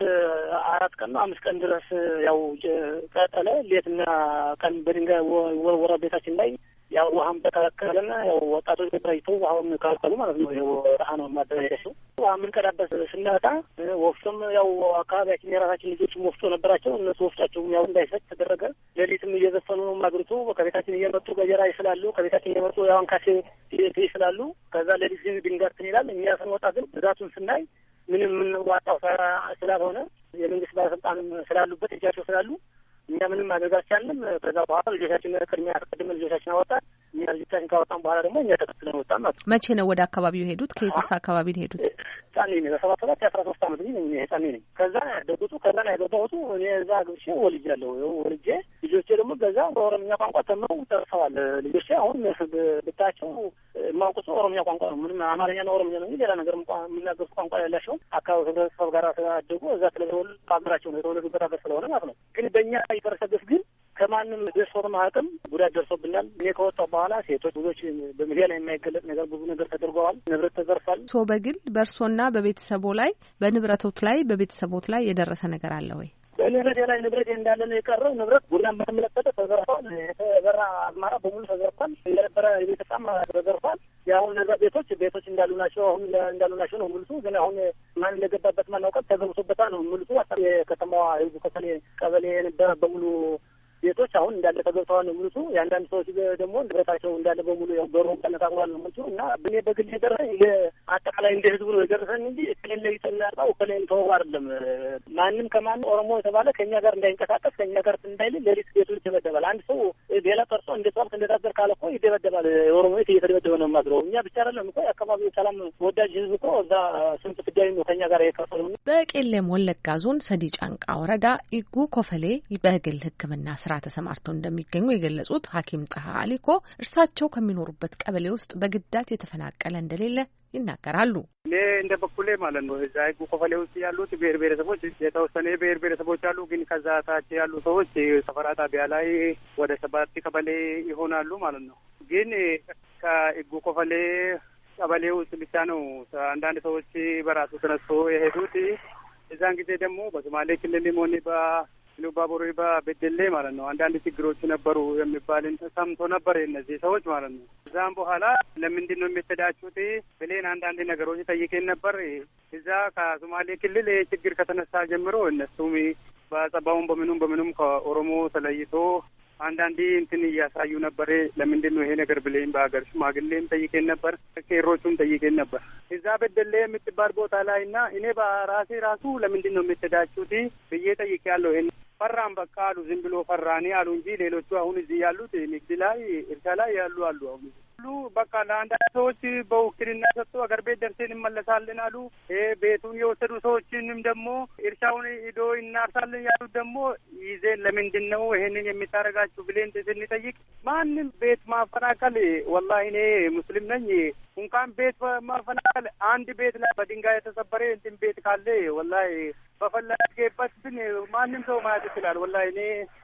4 ቀን ነው 5 ቀን ድረስ ያው ቀጠለ። ሌትና ቀን በድንጋይ ወረወረ ቤታችን ላይ። ያው ውሃም ተከለከለና ያው ወጣቶች ተደራጅተው ውሃውን ከለከሉ ማለት ነው። ያው ጣሃ ነው ማደረሱ ውሃ የምንቀዳበት ስናጣ ወፍጮም ያው አካባቢያችን የራሳችን ልጆችም ወፍጮ ነበራቸው። እነሱ ወፍጫቸውም ያው እንዳይሰጥ ተደረገ። ሌሊትም እየዘፈኑ ነው ማግሪቱ ከቤታችን እየመጡ ገጀራ ይስላሉ። ከቤታችን እየመጡ ያው አንካሴ ይስላሉ። ከዛ ሌሊት ድንጋትን ይላል። እኛ ስንወጣ ግን ብዛቱን ስናይ ምንም የምንዋጣው ስላልሆነ የመንግስት ባለስልጣንም ስላሉበት እጃቸው ስላሉ እኛ ምንም ማድረግ አልቻልንም። ከዛ በኋላ ልጆቻችን ቅድሚያ አስቀድመን ልጆቻችን አወጣን። እኛ ልጆቻችን ካወጣን በኋላ ደግሞ እኛ ተከትለን ወጣን ማለት ነው። መቼ ነው ወደ አካባቢው ሄዱት? ከየትስ አካባቢ ነው ሄዱት? ህጻን ነኝ። በ17 13 ዓመት ነኝ። ህጻን ነኝ። ከዛ ያደጉቱ ከዛ ነው ያገባሁት። እኔ እዛ ግብቼ ወልጃለሁ። ወልጄ ልጆቼ ደግሞ በዛ በኦሮምኛ ቋንቋ ተምረው ደርሰዋል። ልጆቼ አሁን ብታቸው የማውቁት ኦሮምኛ ቋንቋ ነው። ምንም አማርኛ ነው ኦሮምኛ ነው እንጂ ሌላ ነገር የምናገሩት ቋንቋ ያላቸው አካባቢ ህብረተሰብ ጋር ስላደጉ እዛ ስለተወለዱ ሀገራቸው ነው የተወለዱበት ሀገር ስለሆነ ማለት ነው። ግን በእኛ ይፈረሰገስ ግን ከማንም ደርሶት ማህተም ጉዳት ደርሶብናል። እኔ ከወጣሁ በኋላ ሴቶች ብዙዎች በሚዲያ ላይ የማይገለጽ ነገር ብዙ ነገር ተደርገዋል። ንብረት ተዘርፏል። ሶ በግል በእርሶና በቤተሰቦ ላይ በንብረቶት ላይ በቤተሰቦት ላይ የደረሰ ነገር አለ ወይ? በንብረት ላይ ንብረት እንዳለ ነው የቀረው። ንብረት ቡናን በተመለከተ ተዘርፏል። የተዘራ አዝመራ በሙሉ ተዘርፏል። የነበረ የቤት ዕቃም ተዘርፏል። የአሁን ነገር ቤቶች እንዳሉ ናቸው። አሁን እንዳሉ ናቸው ነው ሙልቱ። ግን አሁን ማን እንደገባበት ማናውቀት ተገብቶበታል ነው ሙልቱ። የከተማዋ ህዝቡ ቀበሌ የነበረ በሙሉ ቤቶች አሁን እንዳለ ተገብተዋል ነው ሙልቱ። የአንዳንድ ሰዎች ደግሞ ንብረታቸው እንዳለ በሙሉ ያው በሩ ቀነታቋል ነው ሙልቱ። እና እኔ በግል የደረሰኝ አጠቃላይ እንደ ህዝቡ ነው የደረሰኝ እንጂ ከሌለ ይተናጣው ከሌለ ተወው አይደለም። ማንም ከማንም ኦሮሞ የተባለ ከኛ ጋር እንዳይንቀሳቀስ ከኛ ጋር እንዳይል ሌሊት ቤቱ ይደበደባል። አንድ ሰው ሌላ ቀርጾ እንደ ጧፍ እንደታደር ካለ እኮ ይደበደባል። ኦሮሞ ቤት እየተደበደበ ነው የማድረው። እኛ ብቻ አይደለም እኮ የአካባቢው ሰላም ወዳጅ ህዝብ እኮ እዛ ስንት ፍዳይ ነው ከኛ ጋር የከፈሉ። በቄለም ወለጋ ዞን ሰዲ ጫንቃ ወረዳ ኢጉ ኮፈሌ በግል ሕክምና ስራ ተሰማርተው እንደሚገኙ የገለጹት ሐኪም ጣሃ አሊኮ እርሳቸው ከሚኖሩበት ቀበሌ ውስጥ በግዳጅ የተፈናቀለ እንደሌለ ይናገራሉ። እኔ እንደ በኩሌ ማለት ነው እዛ ኢጉ ኮፈሌ ውስጥ ያሉት ብሔር ብሔረሰቦች የተወሰነ ብሔር ብሔረሰቦች አሉ። ግን ከዛ ታች ያሉ ሰዎች ሰፈራ ጣቢያ ላይ ወደ 7 ቀበሌ ይሆናሉ ማለት ነው። ግን ከኢጉ ኮፈሌ ቀበሌ ውስጥ ብቻ ነው አንዳንድ ሰዎች በራሱ ተነስቶ የሄዱት። እዛን ጊዜ ደግሞ በሶማሌ ክልልም ሆነ በኢሉባቦር በቤደሌ ማለት ነው አንዳንድ ችግሮች ነበሩ የሚባልን ሰምቶ ነበር እነዚህ ሰዎች ማለት ነው። እዛም በኋላ ለምንድን ነው የሚተዳችሁት ብለን አንዳንድ ነገሮች ጠይቄን ነበር። እዛ ከሶማሌ ክልል ችግር ከተነሳ ጀምሮ እነሱም በጸባውን በምኑም ከኦሮሞ ተለይቶ አንዳንዴ እንትን እያሳዩ ነበር። ለምንድን ነው ይሄ ነገር ብለን በሀገር ሽማግሌም ጠይቄን ነበር፣ ቄሮቹም ጠይቄን ነበር። እዛ በደሌ የምትባል ቦታ ላይ እና እኔ በራሴ ራሱ ለምንድን ነው የምትዳችሁት ብዬ ጠይቄያለሁ። ፈራን በቃ አሉ። ዝም ብሎ ፈራኔ አሉ እንጂ ሌሎቹ አሁን እዚህ ያሉት ንግድ ላይ እርሻ ላይ ያሉ አሉ። አሁን ሁሉ በቃ ለአንዳንድ ሰዎች በውክልና ሰጥቶ አገር ቤት ደርሰን እንመለሳለን አሉ። ቤቱን የወሰዱ ሰዎችንም ደግሞ እርሻውን ሂዶ እናርሳለን ያሉት ደግሞ ይዘን ለምንድን ነው ይሄንን የሚታረጋችሁ ብለን ስንጠይቅ ማንም ቤት ማፈናቀል ወላሂ እኔ ሙስሊም ነኝ እንኳን ቤት ማፈናቀል አንድ ቤት ላይ በድንጋይ የተሰበረ እንትን ቤት ካለ ወላሂ በፈለገበት ግን ማንም ሰው ማለት ይችላል። ወላሂ እኔ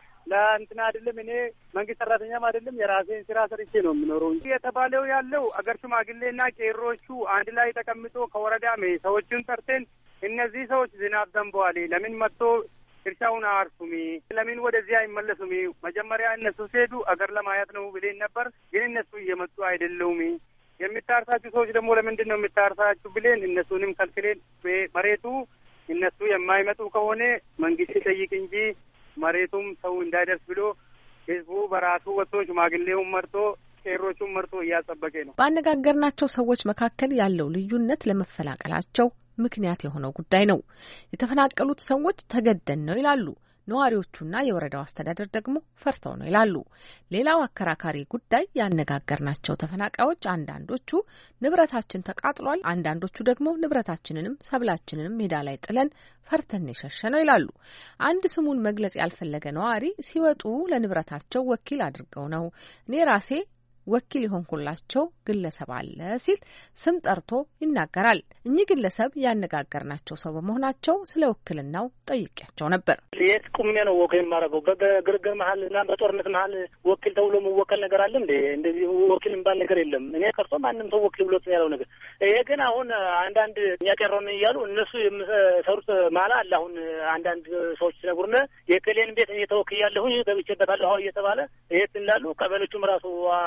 ለእንትና አይደለም እኔ መንግስት ሰራተኛም አይደለም የራሴን ስራ ሰርቼ ነው የምኖረው እንጂ የተባለው ያለው አገር ሽማግሌና ቄሮቹ አንድ ላይ ተቀምጦ ከወረዳ ሰዎችን ጠርተን እነዚህ ሰዎች ዝናብ ዘንበዋል፣ ለምን መጥቶ እርሻውን አርሱሚ፣ ለምን ወደዚህ አይመለሱም? መጀመሪያ እነሱ ሲሄዱ አገር ለማየት ነው ብለን ነበር። ግን እነሱ እየመጡ አይደለውም። የሚታርሳችሁ ሰዎች ደግሞ ለምንድን ነው የሚታርሳችሁ ብለን እነሱንም ከልክለን መሬቱ እነሱ የማይመጡ ከሆነ መንግስት ጠይቅ እንጂ መሬቱም ሰው እንዳይደርስ ብሎ ህዝቡ በራሱ ወጥቶ ሽማግሌውን መርጦ ቄሮቹን መርጦ እያጸበቀ ነው። ባነጋገርናቸው ሰዎች መካከል ያለው ልዩነት ለመፈናቀላቸው ምክንያት የሆነው ጉዳይ ነው። የተፈናቀሉት ሰዎች ተገደን ነው ይላሉ። ነዋሪዎቹና የወረዳው አስተዳደር ደግሞ ፈርተው ነው ይላሉ። ሌላው አከራካሪ ጉዳይ ያነጋገርናቸው ተፈናቃዮች አንዳንዶቹ ንብረታችን ተቃጥሏል፣ አንዳንዶቹ ደግሞ ንብረታችንንም ሰብላችንንም ሜዳ ላይ ጥለን ፈርተን የሸሸ ነው ይላሉ። አንድ ስሙን መግለጽ ያልፈለገ ነዋሪ ሲወጡ ለንብረታቸው ወኪል አድርገው ነው። እኔ ራሴ ወኪል የሆንኩላቸው ግለሰብ አለ ሲል ስም ጠርቶ ይናገራል። እኚህ ግለሰብ ያነጋገርናቸው ሰው በመሆናቸው ስለ ውክልናው ጠይቄያቸው ነበር። የት ቁሜ ነው ወኪል የማደርገው? በግርግር መሀል እና በጦርነት መሀል ወኪል ተብሎ መወከል ነገር አለ እንዴ? እንደዚህ ወኪል የሚባል ነገር የለም። እኔ ቀርቶ ማንም ሰው ወኪል ብሎት ያለው ነገር ይሄ ግን አሁን አንዳንድ ያቀረውን እያሉ እነሱ የሚሰሩት ማላ አለ። አሁን አንዳንድ ሰዎች ሲነግሩን የክሌን ቤት እኔ ተወክያለሁኝ ገብቼበታለሁ እየተባለ ይሄት እንዳሉ ቀበሌዎቹም ራሱ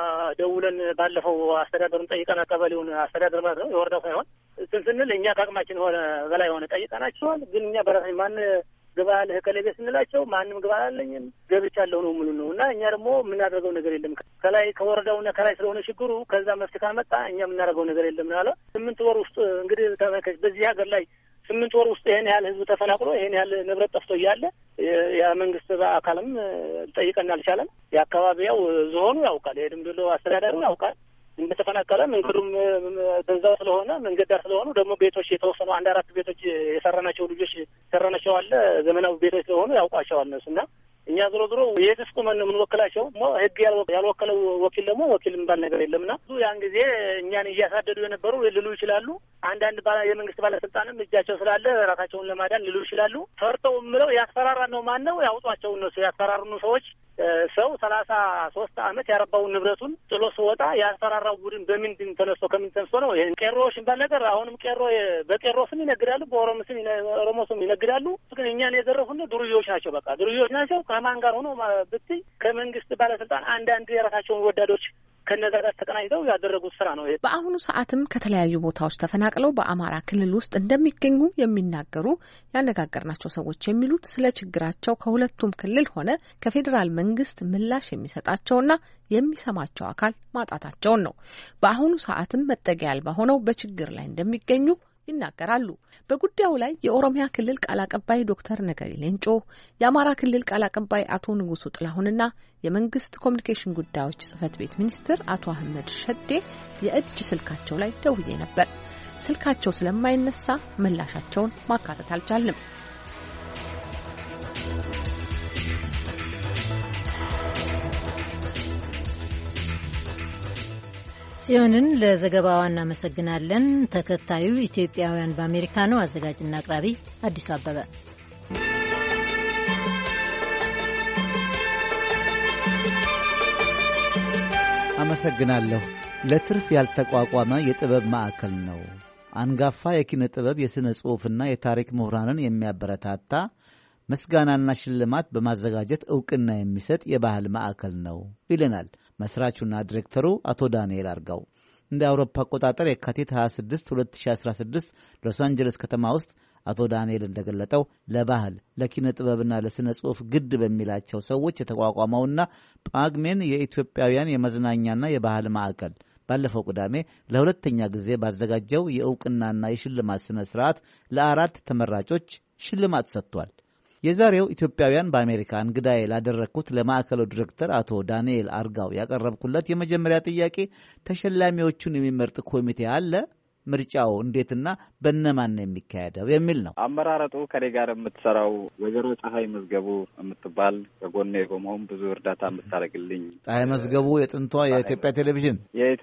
ደውለን ባለፈው አስተዳደሩን ጠይቀና ቀበሌውን አስተዳደር ማለት ነው የወረዳው ሳይሆን ስንል እኛ ከአቅማችን ሆነ በላይ ሆነ ጠይቀናቸዋል። ግን እኛ በራሳችን ማን ግባ ያለህ ከለቤ ስንላቸው ማንም ግባ አላለኝም ገብቻለሁ ነው ሙሉ ነው። እና እኛ ደግሞ የምናደርገው ነገር የለም ከላይ ከወረዳውና ከላይ ስለሆነ ችግሩ ከዛ መፍትሄ ካመጣ እኛ የምናደርገው ነገር የለም አለ። 8 ወር ውስጥ እንግዲህ ተመልከች፣ በዚህ ሀገር ላይ 8 ወር ውስጥ ይሄን ያህል ህዝብ ተፈናቅሎ ይሄን ያህል ንብረት ጠፍቶ እያለ የመንግስት አካልም ጠይቀን አልቻለም። የአካባቢው ዞኑ ያውቃል፣ የድምድሎ አስተዳደሩ ያውቃል እንደተፈናቀለ መንገዱም በዛው ስለሆነ መንገድ ዳር ስለሆኑ ደግሞ ቤቶች የተወሰኑ 1-4 ቤቶች የሰራናቸው ልጆች ሰራናቸው አለ ዘመናዊ ቤቶች ስለሆኑ ያውቋቸዋል እነሱና እኛ ዞሮ የትስ ቁመን ነው የምንወክላቸው። ህግ ያልወከለው ወኪል ደግሞ ወኪል የሚባል ነገር የለምና ያን ጊዜ እኛን እያሳደዱ የነበሩ ሊሉ ይችላሉ። አንዳንድ የመንግስት ባለስልጣንም እጃቸው ስላለ ራሳቸውን ለማዳን ሊሉ ይችላሉ። ፈርተው ምለው ያስፈራራ ነው ማን ነው ያውጧቸው እነሱ ያስፈራሩኑ ሰዎች ሰው 33 ዓመት ያረባውን ንብረቱን ጥሎ ሲወጣ ያስፈራራው ቡድን በምንድን ተነስቶ ከምን ተነስቶ ነው? ይሄን ቄሮሽ የሚባል ነገር አሁንም በቄሮ ስም ይነግዳሉ፣ በኦሮሞ ስም ይነግዳሉ። ግን እኛን የዘረፉን ዱርዮች ናቸው። በቃ ዱርዮች ናቸው። ከማን ጋር ሆኖ ብትይ ከመንግስት ባለስልጣን አንዳንድ የራሳቸውን ወዳዶች ከነዛ ጋር ተቀናጅተው ያደረጉት ስራ ነው። በአሁኑ ሰዓትም ከተለያዩ ቦታዎች ተፈናቅለው በአማራ ክልል ውስጥ እንደሚገኙ የሚናገሩ ያነጋገርናቸው ሰዎች የሚሉት ስለ ችግራቸው ከሁለቱም ክልል ሆነ ከፌዴራል መንግስት ምላሽ የሚሰጣቸውና የሚሰማቸው አካል ማጣታቸውን ነው። በአሁኑ ሰዓትም መጠጊያ አልባ ሆነው በችግር ላይ እንደሚገኙ ይናገራሉ። በጉዳዩ ላይ የኦሮሚያ ክልል ቃል አቀባይ ዶክተር ነገሪ ሌንጮ፣ የአማራ ክልል ቃል አቀባይ አቶ ንጉሱ ጥላሁንና የመንግስት ኮሚኒኬሽን ጉዳዮች ጽህፈት ቤት ሚኒስትር አቶ አህመድ ሸዴ የእጅ ስልካቸው ላይ ደውዬ ነበር። ስልካቸው ስለማይነሳ ምላሻቸውን ማካተት አልቻልንም። ጽዮንን ለዘገባዋ እናመሰግናለን። ተከታዩ ኢትዮጵያውያን በአሜሪካ ነው። አዘጋጅና አቅራቢ አዲሱ አበበ። አመሰግናለሁ። ለትርፍ ያልተቋቋመ የጥበብ ማዕከል ነው። አንጋፋ የኪነ ጥበብ የሥነ ጽሑፍና የታሪክ ምሁራንን የሚያበረታታ ምስጋናና ሽልማት በማዘጋጀት ዕውቅና የሚሰጥ የባህል ማዕከል ነው ይለናል መስራቹና ዲሬክተሩ አቶ ዳንኤል አርጋው። እንደ አውሮፓ አቆጣጠር የካቲት 26 2016 ሎስ አንጀለስ ከተማ ውስጥ አቶ ዳንኤል እንደገለጠው ለባህል ለኪነ ጥበብና ለሥነ ጽሑፍ ግድ በሚላቸው ሰዎች የተቋቋመውና ጳጉሜን የኢትዮጵያውያን የመዝናኛና የባህል ማዕከል ባለፈው ቅዳሜ ለሁለተኛ ጊዜ ባዘጋጀው የዕውቅናና የሽልማት ሥነ ሥርዓት ለ4 ተመራጮች ሽልማት ሰጥቷል። የዛሬው ኢትዮጵያውያን በአሜሪካ እንግዳዬ ላደረግኩት ለማዕከሉ ዲሬክተር አቶ ዳንኤል አርጋው ያቀረብኩለት የመጀመሪያ ጥያቄ ተሸላሚዎቹን የሚመርጥ ኮሚቴ አለ? ምርጫው እንዴትና በእነማን ነው የሚካሄደው የሚል ነው። አመራረጡ ከኔ ጋር የምትሰራው ወይዘሮ ፀሐይ መዝገቡ የምትባል ከጎኔ በመሆን ብዙ እርዳታ የምታደርግልኝ። ፀሐይ መዝገቡ የጥንቷ የኢትዮጵያ ቴሌቪዥን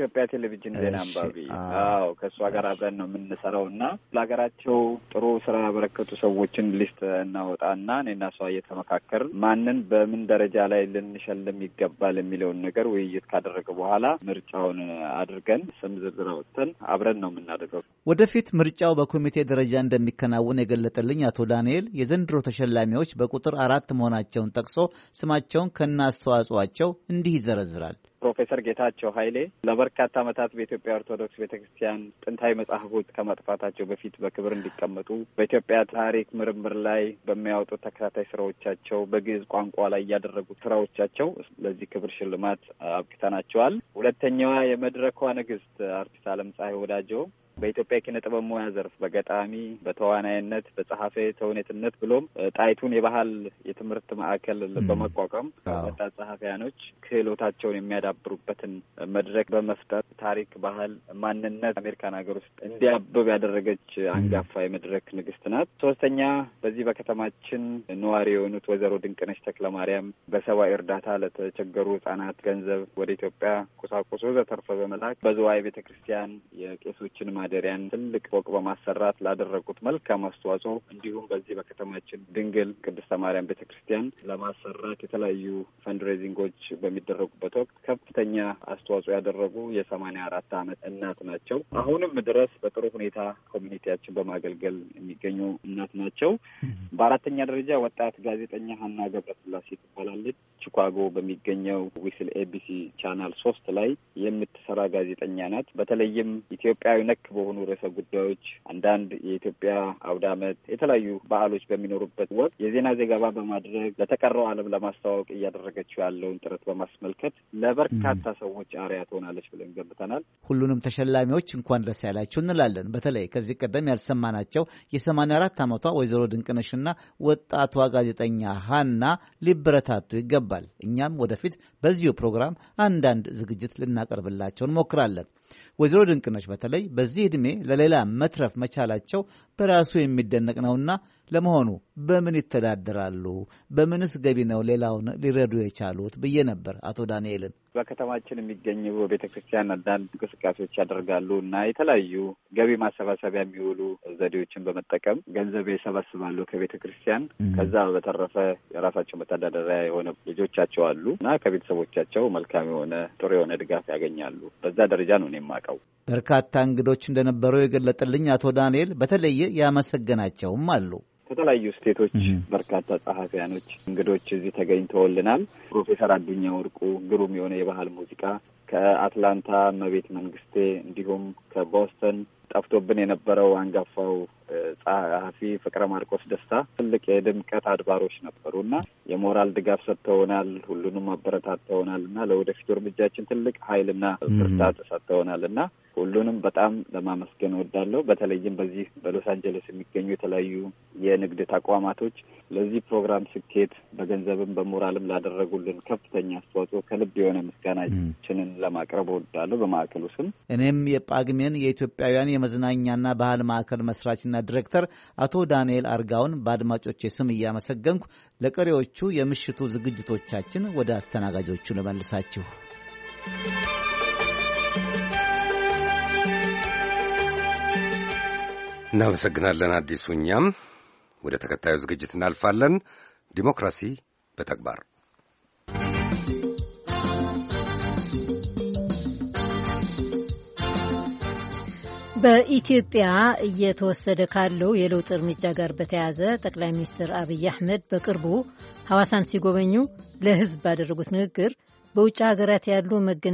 ዜና አንባቢ። አዎ ከእሷ ጋር አብረን ነው የምንሰራው እና ለሀገራቸው ጥሩ ስራ ያበረከቱ ሰዎችን ሊስት እናወጣና እኔና እሷ እየተመካከር ማንን በምን ደረጃ ላይ ልንሸልም ይገባል የሚለውን ነገር ውይይት ካደረገ በኋላ ምርጫውን አድርገን ስም ዝርዝር አወጥተን አብረን ነው ወደፊት ምርጫው በኮሚቴ ደረጃ እንደሚከናወን የገለጠልኝ አቶ ዳንኤል የዘንድሮ ተሸላሚዎች በቁጥር 4 መሆናቸውን ጠቅሶ ስማቸውን ከነ አስተዋጽኦአቸው እንዲህ ይዘረዝራል። ፕሮፌሰር ጌታቸው ኃይሌ ለበርካታ ዓመታት በኢትዮጵያ ኦርቶዶክስ ቤተክርስቲያን ጥንታዊ መጽሐፎች ከማጥፋታቸው በፊት በክብር እንዲቀመጡ በኢትዮጵያ ታሪክ ምርምር ላይ በሚያወጡት ተከታታይ ስራዎቻቸው በግዕዝ ቋንቋ ላይ ያደረጉት ስራዎቻቸው ለዚህ ክብር ሽልማት አብቅተናቸዋል። ሁለተኛዋ የመድረኳ ንግስት አርቲስት አለም ፀሐይ ወዳጆ በኢትዮጵያ ኪነ ጥበብ ሙያ ዘርፍ በገጣሚ፣ በተዋናይነት፣ በጸሐፌ ተውኔትነት ብሎም ጣይቱን የባህል የትምህርት ማዕከል በማቋቋም ወጣት ጸሐፊያኖች ክህሎታቸውን የሚያዳብሩ የሚወዳደሩበትን መድረክ በመፍጠር ታሪክ፣ ባህል፣ ማንነት አሜሪካን ሀገር ውስጥ እንዲያብብ ያደረገች አንጋፋ የመድረክ ንግስት ናት። ሶስተኛ በዚህ በከተማችን ነዋሪ የሆኑት ወይዘሮ ድንቅነሽ ተክለማርያም በሰብአዊ እርዳታ ለተቸገሩ ህጻናት ገንዘብ ወደ ኢትዮጵያ ቁሳቁስ ወዘተርፈ በመላክ በዝዋይ ቤተክርስቲያን የቄሶችን ማደሪያን ትልቅ ፎቅ በማሰራት ላደረጉት መልካም አስተዋጽኦ እንዲሁም በዚህ በከተማችን ድንግል ቅድስተ ማርያም ቤተክርስቲያን ለማሰራት የተለያዩ ፈንድሬዚንጎች በሚደረጉበት ወቅት ከፍተኛ አስተዋጽኦ ያደረጉ የ84 ዓመት እናት ናቸው። አሁንም ድረስ በጥሩ ሁኔታ ኮሚኒቲያችን በማገልገል የሚገኙ እናት ናቸው። በአራተኛ ደረጃ ወጣት ጋዜጠኛ ሀና ገብረስላሴ ትባላለች። ቺካጎ በሚገኘው ዊስል ኤቢሲ ቻናል 3 ላይ የምትሰራ ጋዜጠኛ ናት። በተለይም ኢትዮጵያዊ ነክ በሆኑ ርዕሰ ጉዳዮች አንዳንድ የኢትዮጵያ አውደ ዓመት የተለያዩ በዓሎች በሚኖሩበት ወቅት የዜና ዘገባ በማድረግ ለተቀረው ዓለም ለማስተዋወቅ እያደረገችው ያለውን ጥረት በማስመልከት ለበርካታ ሰዎች አርአያ ትሆናለች ብለን ገምተናል። ሁሉንም ተሸላሚዎች እንኳን ደስ ያላችሁ እንላለን። በተለይ ከዚህ ቀደም ያልሰማናቸው የ84 ዓመቷ ወይዘሮ ድንቅነሽና ወጣቷ ጋዜጠኛ ሀና ሊበረታቱ ይገባል። እኛም ወደፊት በዚሁ ፕሮግራም አንዳንድ ዝግጅት ልናቀርብላቸው እንሞክራለን። ወይዘሮ ድንቅነሽ በተለይ በዚህ ዕድሜ ለሌላ መትረፍ መቻላቸው በራሱ የሚደነቅ ነውና ለመሆኑ በምን ይተዳደራሉ? በምንስ ገቢ ነው ሌላውን ሊረዱ የቻሉት ብዬ ነበር አቶ ዳንኤልን። በከተማችን የሚገኙ ቤተ ክርስቲያን አንዳንድ እንቅስቃሴዎች ያደርጋሉ እና የተለያዩ ገቢ ማሰባሰቢያ የሚውሉ ዘዴዎችን በመጠቀም ገንዘብ ይሰበስባሉ ከቤተ ክርስቲያን። ከዛ በተረፈ የራሳቸው መተዳደሪያ የሆነ ልጆቻቸው አሉ እና ከቤተሰቦቻቸው መልካም የሆነ ጥሩ የሆነ ድጋፍ ያገኛሉ። በዛ ደረጃ ነው እኔ የማውቀው። በርካታ እንግዶች እንደነበሩ የገለጠልኝ አቶ ዳንኤል በተለየ ያመሰገናቸውም አሉ። ከተለያዩ ስቴቶች በርካታ ጸሐፊያኖች እንግዶች እዚህ ተገኝተውልናል። ፕሮፌሰር አዱኛ ወርቁ ግሩም የሆነ የባህል ሙዚቃ ከአትላንታ እመቤት መንግስቴ፣ እንዲሁም ከቦስተን ጠፍቶብን የነበረው አንጋፋው ጸሐፊ ፍቅረ ማርቆስ ደስታ ትልቅ የድምቀት አድባሮች ነበሩና የሞራል ድጋፍ ሰጥተውናል። ሁሉንም አበረታተውናልና ለወደፊቱ እርምጃችን ትልቅ ኃይልና ብርታት ሰጥተውናልና ሁሉንም በጣም ለማመስገን እወዳለሁ። በተለይም በዚህ በሎስ አንጀለስ የሚገኙ የተለያዩ የንግድ ተቋማቶች ለዚህ ፕሮግራም ስኬት በገንዘብም በሞራልም ላደረጉልን ከፍተኛ አስተዋጽኦ ከልብ የሆነ ምስጋናችንን ለማቅረብ እወዳለሁ በማዕከሉ ስም። እኔም የጳግሜን የኢትዮጵያውያን የመዝናኛና ባህል ማዕከል መስራችና ዲሬክተር አቶ ዳንኤል አርጋውን በአድማጮቼ ስም እያመሰገንኩ ለቀሪዎቹ የምሽቱ ዝግጅቶቻችን ወደ አስተናጋጆቹ ልመልሳችሁ። እናመሰግናለን አዲሱ። እኛም ወደ ተከታዩ ዝግጅት እናልፋለን። ዲሞክራሲ በተግባር በኢትዮጵያ እየተወሰደ ካለው የለውጥ እርምጃ ጋር በተያያዘ ጠቅላይ ሚኒስትር አብይ አህመድ በቅርቡ ሐዋሳን ሲጎበኙ ለሕዝብ ባደረጉት ንግግር በውጭ ሀገራት ያሉ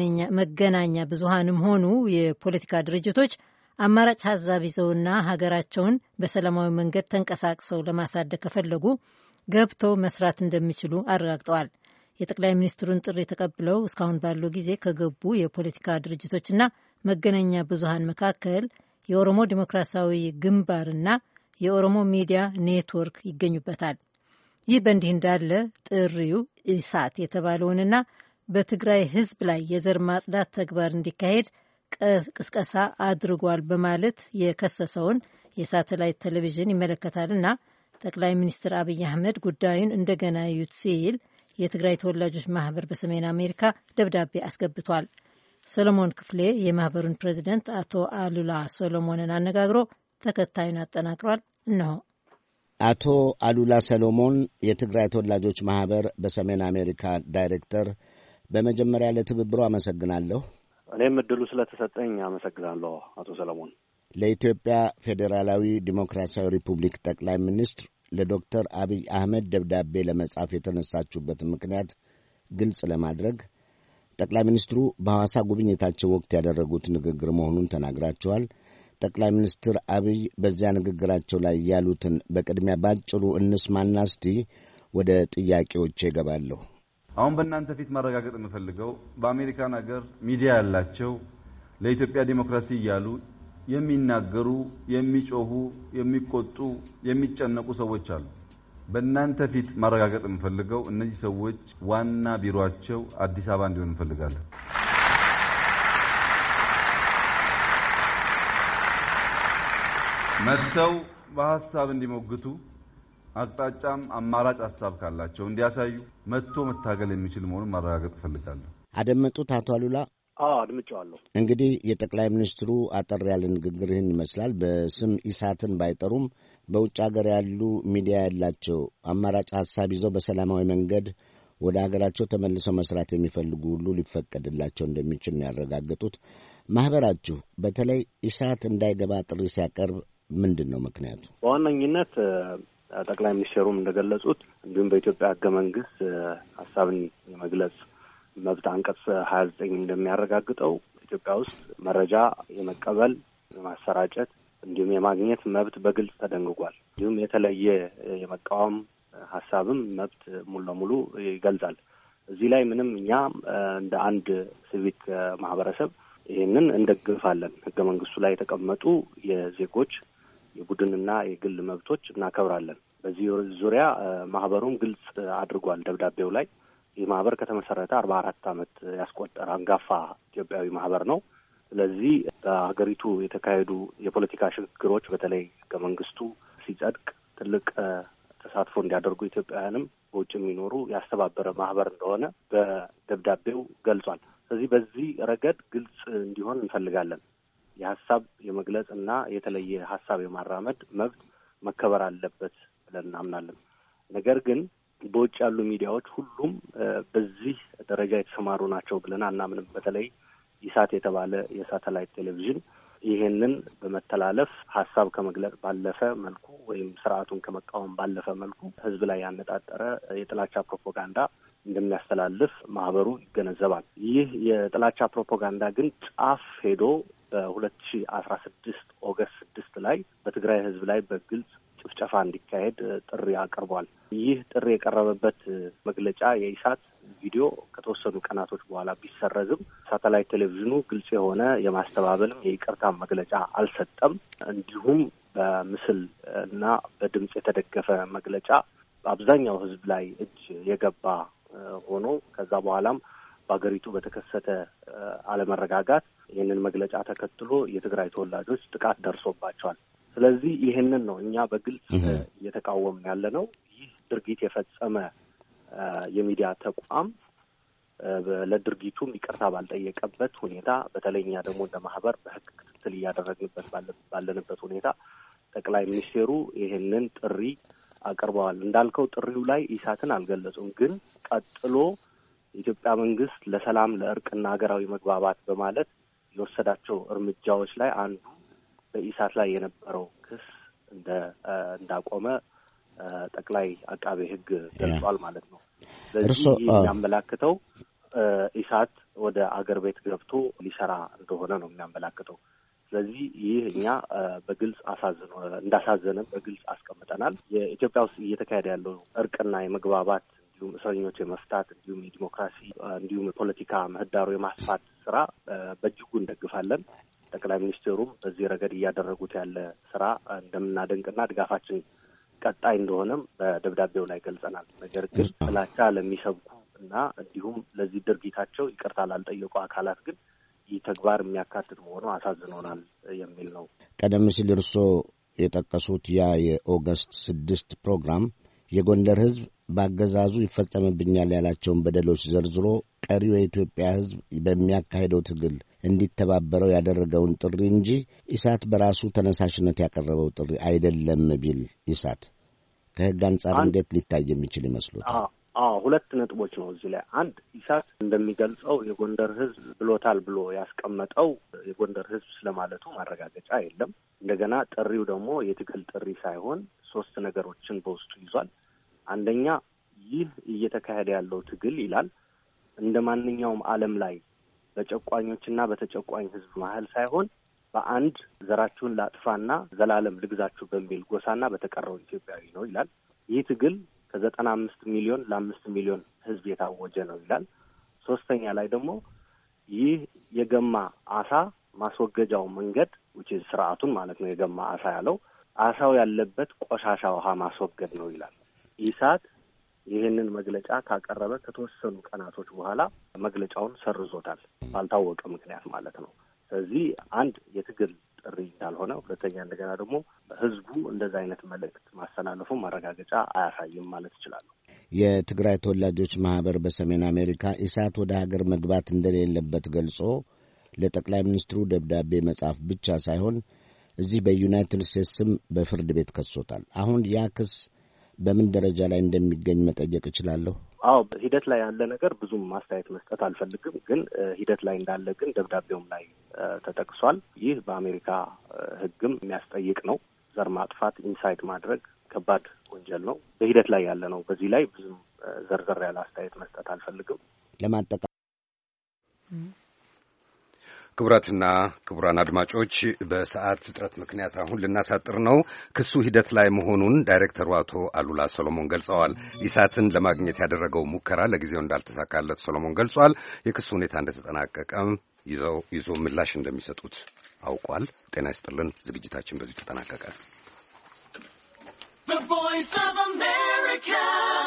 መገናኛ ብዙሃንም ሆኑ የፖለቲካ ድርጅቶች አማራጭ ሀሳብ ይዘውና ሀገራቸውን በሰላማዊ መንገድ ተንቀሳቅሰው ለማሳደግ ከፈለጉ ገብተው መስራት እንደሚችሉ አረጋግጠዋል። የጠቅላይ ሚኒስትሩን ጥሪ ተቀብለው እስካሁን ባለው ጊዜ ከገቡ የፖለቲካ ድርጅቶችና መገናኛ ብዙሃን መካከል የኦሮሞ ዴሞክራሲያዊ ግንባርና የኦሮሞ ሚዲያ ኔትወርክ ይገኙበታል። ይህ በእንዲህ እንዳለ ጥሪው ኢሳት የተባለውንና በትግራይ ሕዝብ ላይ የዘር ማጽዳት ተግባር እንዲካሄድ ቅስቀሳ አድርጓል በማለት የከሰሰውን የሳተላይት ቴሌቪዥን ይመለከታልና ጠቅላይ ሚኒስትር አብይ አህመድ ጉዳዩን እንደገና እዩት ሲል የትግራይ ተወላጆች ማህበር በሰሜን አሜሪካ ደብዳቤ አስገብቷል። ሰሎሞን ክፍሌ የማህበሩን ፕሬዚደንት አቶ አሉላ ሰሎሞንን አነጋግሮ ተከታዩን አጠናቅሯል። እነሆ። አቶ አሉላ ሰሎሞን የትግራይ ተወላጆች ማህበር በሰሜን አሜሪካ ዳይሬክተር፣ በመጀመሪያ ለትብብሩ አመሰግናለሁ። እኔም እድሉ ስለተሰጠኝ አመሰግናለሁ አቶ ሰለሞን። ለኢትዮጵያ ፌዴራላዊ ዲሞክራሲያዊ ሪፑብሊክ ጠቅላይ ሚኒስትር ለዶክተር አብይ አህመድ ደብዳቤ ለመጻፍ የተነሳችሁበትን ምክንያት ግልጽ ለማድረግ ጠቅላይ ሚኒስትሩ በሐዋሳ ጉብኝታቸው ወቅት ያደረጉት ንግግር መሆኑን ተናግራቸዋል። ጠቅላይ ሚኒስትር አብይ በዚያ ንግግራቸው ላይ ያሉትን በቅድሚያ ባጭሩ እንስማና እስቲ ወደ ጥያቄዎቼ እገባለሁ። አሁን በእናንተ ፊት ማረጋገጥ የምፈልገው በአሜሪካን ሀገር ሚዲያ ያላቸው ለኢትዮጵያ ዲሞክራሲ እያሉ የሚናገሩ፣ የሚጮሁ፣ የሚቆጡ፣ የሚጨነቁ ሰዎች አሉ። በእናንተ ፊት ማረጋገጥ የምፈልገው እነዚህ ሰዎች ዋና ቢሮአቸው አዲስ አበባ እንዲሆን እንፈልጋለን። መጥተው በሐሳብ እንዲሞግቱ አቅጣጫም አማራጭ ሐሳብ ካላቸው እንዲያሳዩ መጥቶ መታገል የሚችል መሆኑን ማረጋገጥ እፈልጋለሁ። አደመጡት አቶ አሉላ? አድምጬዋለሁ። እንግዲህ የጠቅላይ ሚኒስትሩ አጠር ያለ ንግግር ይህን ይመስላል። በስም ኢሳትን ባይጠሩም በውጭ ሀገር ያሉ ሚዲያ ያላቸው አማራጭ ሐሳብ ይዘው በሰላማዊ መንገድ ወደ ሀገራቸው ተመልሰው መስራት የሚፈልጉ ሁሉ ሊፈቀድላቸው እንደሚችል ነው ያረጋገጡት። ማህበራችሁ በተለይ ኢሳት እንዳይገባ ጥሪ ሲያቀርብ ምንድን ነው ምክንያቱ? በዋነኝነት ጠቅላይ ሚኒስትሩም እንደገለጹት እንዲሁም በኢትዮጵያ ሕገ መንግስት ሀሳብን የመግለጽ መብት አንቀጽ 29 እንደሚያረጋግጠው ኢትዮጵያ ውስጥ መረጃ የመቀበል የማሰራጨት እንዲሁም የማግኘት መብት በግልጽ ተደንግጓል። እንዲሁም የተለየ የመቃወም ሀሳብም መብት ሙሉ ለሙሉ ይገልጻል። እዚህ ላይ ምንም እኛ እንደ አንድ ሲቪክ ማህበረሰብ ይህንን እንደግፋለን። ሕገ መንግስቱ ላይ የተቀመጡ የዜጎች የቡድንና የግል መብቶች እናከብራለን። በዚህ ዙሪያ ማህበሩም ግልጽ አድርጓል ደብዳቤው ላይ። ይህ ማህበር ከተመሰረተ 44 ዓመት ያስቆጠረ አንጋፋ ኢትዮጵያዊ ማህበር ነው። ስለዚህ በሀገሪቱ የተካሄዱ የፖለቲካ ሽግግሮች በተለይ ሕገ መንግስቱ ሲጸድቅ ትልቅ ተሳትፎ እንዲያደርጉ ኢትዮጵያውያንም በውጭ የሚኖሩ ያስተባበረ ማህበር እንደሆነ በደብዳቤው ገልጿል። ስለዚህ በዚህ ረገድ ግልጽ እንዲሆን እንፈልጋለን። የሀሳብ የመግለጽ እና የተለየ ሀሳብ የማራመድ መብት መከበር አለበት ብለን እናምናለን። ነገር ግን በውጭ ያሉ ሚዲያዎች ሁሉም በዚህ ደረጃ የተሰማሩ ናቸው ብለን አናምንም። በተለይ ኢሳት የተባለ የሳተላይት ቴሌቪዥን ይሄንን በመተላለፍ ሀሳብ ከመግለጽ ባለፈ መልኩ ወይም ስርዓቱን ከመቃወም ባለፈ መልኩ ህዝብ ላይ ያነጣጠረ የጥላቻ ፕሮፓጋንዳ እንደሚያስተላልፍ ማህበሩ ይገነዘባል። ይህ የጥላቻ ፕሮፓጋንዳ ግን ጫፍ ሄዶ በ2016 ኦገስት 6 ላይ በትግራይ ህዝብ ላይ በግልጽ ጭፍጨፋ እንዲካሄድ ጥሪ አቅርቧል። ይህ ጥሪ የቀረበበት መግለጫ የኢሳት ቪዲዮ ከተወሰኑ ቀናቶች በኋላ ቢሰረዝም ሳተላይት ቴሌቪዥኑ ግልጽ የሆነ የማስተባበልም የይቅርታ መግለጫ አልሰጠም። እንዲሁም በምስል እና በድምጽ የተደገፈ መግለጫ በአብዛኛው ህዝብ ላይ እጅ የገባ ሆኖ ከዛ በኋላም በሀገሪቱ በተከሰተ አለመረጋጋት ይህንን መግለጫ ተከትሎ የትግራይ ተወላጆች ጥቃት ደርሶባቸዋል። ስለዚህ ይህንን ነው እኛ በግልጽ እየተቃወምን ያለ ነው። ይህ ድርጊት የፈጸመ የሚዲያ ተቋም ለድርጊቱም ይቅርታ ባልጠየቀበት ሁኔታ፣ በተለይ እኛ ደግሞ እንደ ማህበር በህግ ክትትል እያደረግንበት ባለንበት ሁኔታ ጠቅላይ ሚኒስቴሩ ይህንን ጥሪ አቅርበዋል። እንዳልከው ጥሪው ላይ ኢሳትን አልገለጹም። ግን ቀጥሎ የኢትዮጵያ መንግስት ለሰላም ለእርቅና ሀገራዊ መግባባት በማለት የወሰዳቸው እርምጃዎች ላይ አንዱ በኢሳት ላይ የነበረው ክስ እንዳቆመ ጠቅላይ አቃቤ ህግ ገልጿል ማለት ነው። ስለዚህ ይህ የሚያመላክተው ኢሳት ወደ አገር ቤት ገብቶ ሊሰራ እንደሆነ ነው የሚያመላክተው። ስለዚህ ይህ እኛ በግልጽ እንዳሳዘንም በግልጽ አስቀምጠናል። የኢትዮጵያ ውስጥ እየተካሄደ ያለው እርቅና የመግባባት እንዲሁም እስረኞች የመፍታት እንዲሁም የዲሞክራሲ እንዲሁም የፖለቲካ ምህዳሩ የማስፋት ስራ በእጅጉ እንደግፋለን። ጠቅላይ ሚኒስትሩም በዚህ ረገድ እያደረጉት ያለ ስራ እንደምናደንቅና ድጋፋችን ቀጣይ እንደሆነም በደብዳቤው ላይ ገልጸናል። ነገር ግን ጥላቻ ለሚሰብኩ እና እንዲሁም ለዚህ ድርጊታቸው ይቅርታ ላልጠየቁ አካላት ግን ይህ ተግባር የሚያካትት መሆኑ አሳዝኖናል የሚል ነው። ቀደም ሲል እርስዎ የጠቀሱት ያ የኦገስት 6 ፕሮግራም የጎንደር ህዝብ በአገዛዙ ይፈጸምብኛል ያላቸውን በደሎች ዘርዝሮ ቀሪው የኢትዮጵያ ህዝብ በሚያካሄደው ትግል እንዲተባበረው ያደረገውን ጥሪ እንጂ ኢሳት በራሱ ተነሳሽነት ያቀረበው ጥሪ አይደለም ቢል ኢሳት ከህግ አንጻር እንዴት ሊታይ የሚችል ይመስሉታል? ሁለት ነጥቦች ነው እዚህ ላይ። አንድ ኢሳት እንደሚገልጸው የጎንደር ህዝብ ብሎታል ብሎ ያስቀመጠው የጎንደር ህዝብ ስለማለቱ ማረጋገጫ የለም። እንደገና ጥሪው ደግሞ የትግል ጥሪ ሳይሆን 3 ነገሮችን በውስጡ ይዟል። አንደኛ ይህ እየተካሄደ ያለው ትግል ይላል እንደ ማንኛውም ዓለም ላይ በጨቋኞችና በተጨቋኝ ህዝብ መሀል ሳይሆን በአንድ ዘራችሁን ላጥፋና ዘላለም ልግዛችሁ በሚል ጎሳና በተቀረው ኢትዮጵያዊ ነው ይላል። ይህ ትግል ከ95 ሚሊዮን ለ5 ሚሊዮን ህዝብ የታወጀ ነው ይላል። 3ኛ ላይ ደግሞ ይህ የገማ አሳ ማስወገጃው መንገድ ስርዓቱን ማለት ነው የገማ አሳ ያለው አሳው ያለበት ቆሻሻ ውሃ ማስወገድ ነው ይላል። ኢሳት ይህንን መግለጫ ካቀረበ ከተወሰኑ ቀናቶች በኋላ መግለጫውን ሰርዞታል፣ ባልታወቀ ምክንያት ማለት ነው። ስለዚህ አንድ የትግል ጥሪ እንዳልሆነ፣ ሁለተኛ እንደገና ደግሞ ህዝቡ እንደዛ አይነት መልእክት ማስተላለፉ ማረጋገጫ አያሳይም ማለት ይችላሉ። የትግራይ ተወላጆች ማህበር በሰሜን አሜሪካ ኢሳት ወደ ሀገር መግባት እንደሌለበት ገልጾ ለጠቅላይ ሚኒስትሩ ደብዳቤ መጻፍ ብቻ ሳይሆን እዚህ በዩናይትድ ስቴትስም በፍርድ ቤት ከሶታል። አሁን ያ ክስ በምን ደረጃ ላይ እንደሚገኝ መጠየቅ እችላለሁ? አዎ፣ ሂደት ላይ ያለ ነገር ብዙም ማስተያየት መስጠት አልፈልግም። ግን ሂደት ላይ እንዳለ ግን ደብዳቤውም ላይ ተጠቅሷል። ይህ በአሜሪካ ህግም የሚያስጠይቅ ነው። ዘር ማጥፋት፣ ኢንሳይት ማድረግ ከባድ ወንጀል ነው። በሂደት ላይ ያለ ነው። በዚህ ላይ ብዙም ዘርዘር ያለ አስተያየት መስጠት አልፈልግም። ለማጠቃ ክቡራትና ክቡራን አድማጮች በሰዓት እጥረት ምክንያት አሁን ልናሳጥር ነው። ክሱ ሂደት ላይ መሆኑን ዳይሬክተሩ አቶ አሉላ ሰሎሞን ገልጸዋል። ኢሳትን ለማግኘት ያደረገው ሙከራ ለጊዜው እንዳልተሳካለት ሰሎሞን ገልጿል። የክሱ ሁኔታ እንደተጠናቀቀ ይዞ ምላሽ እንደሚሰጡት አውቋል። ጤና ይስጥልን። ዝግጅታችን በዚህ ተጠናቀቀ።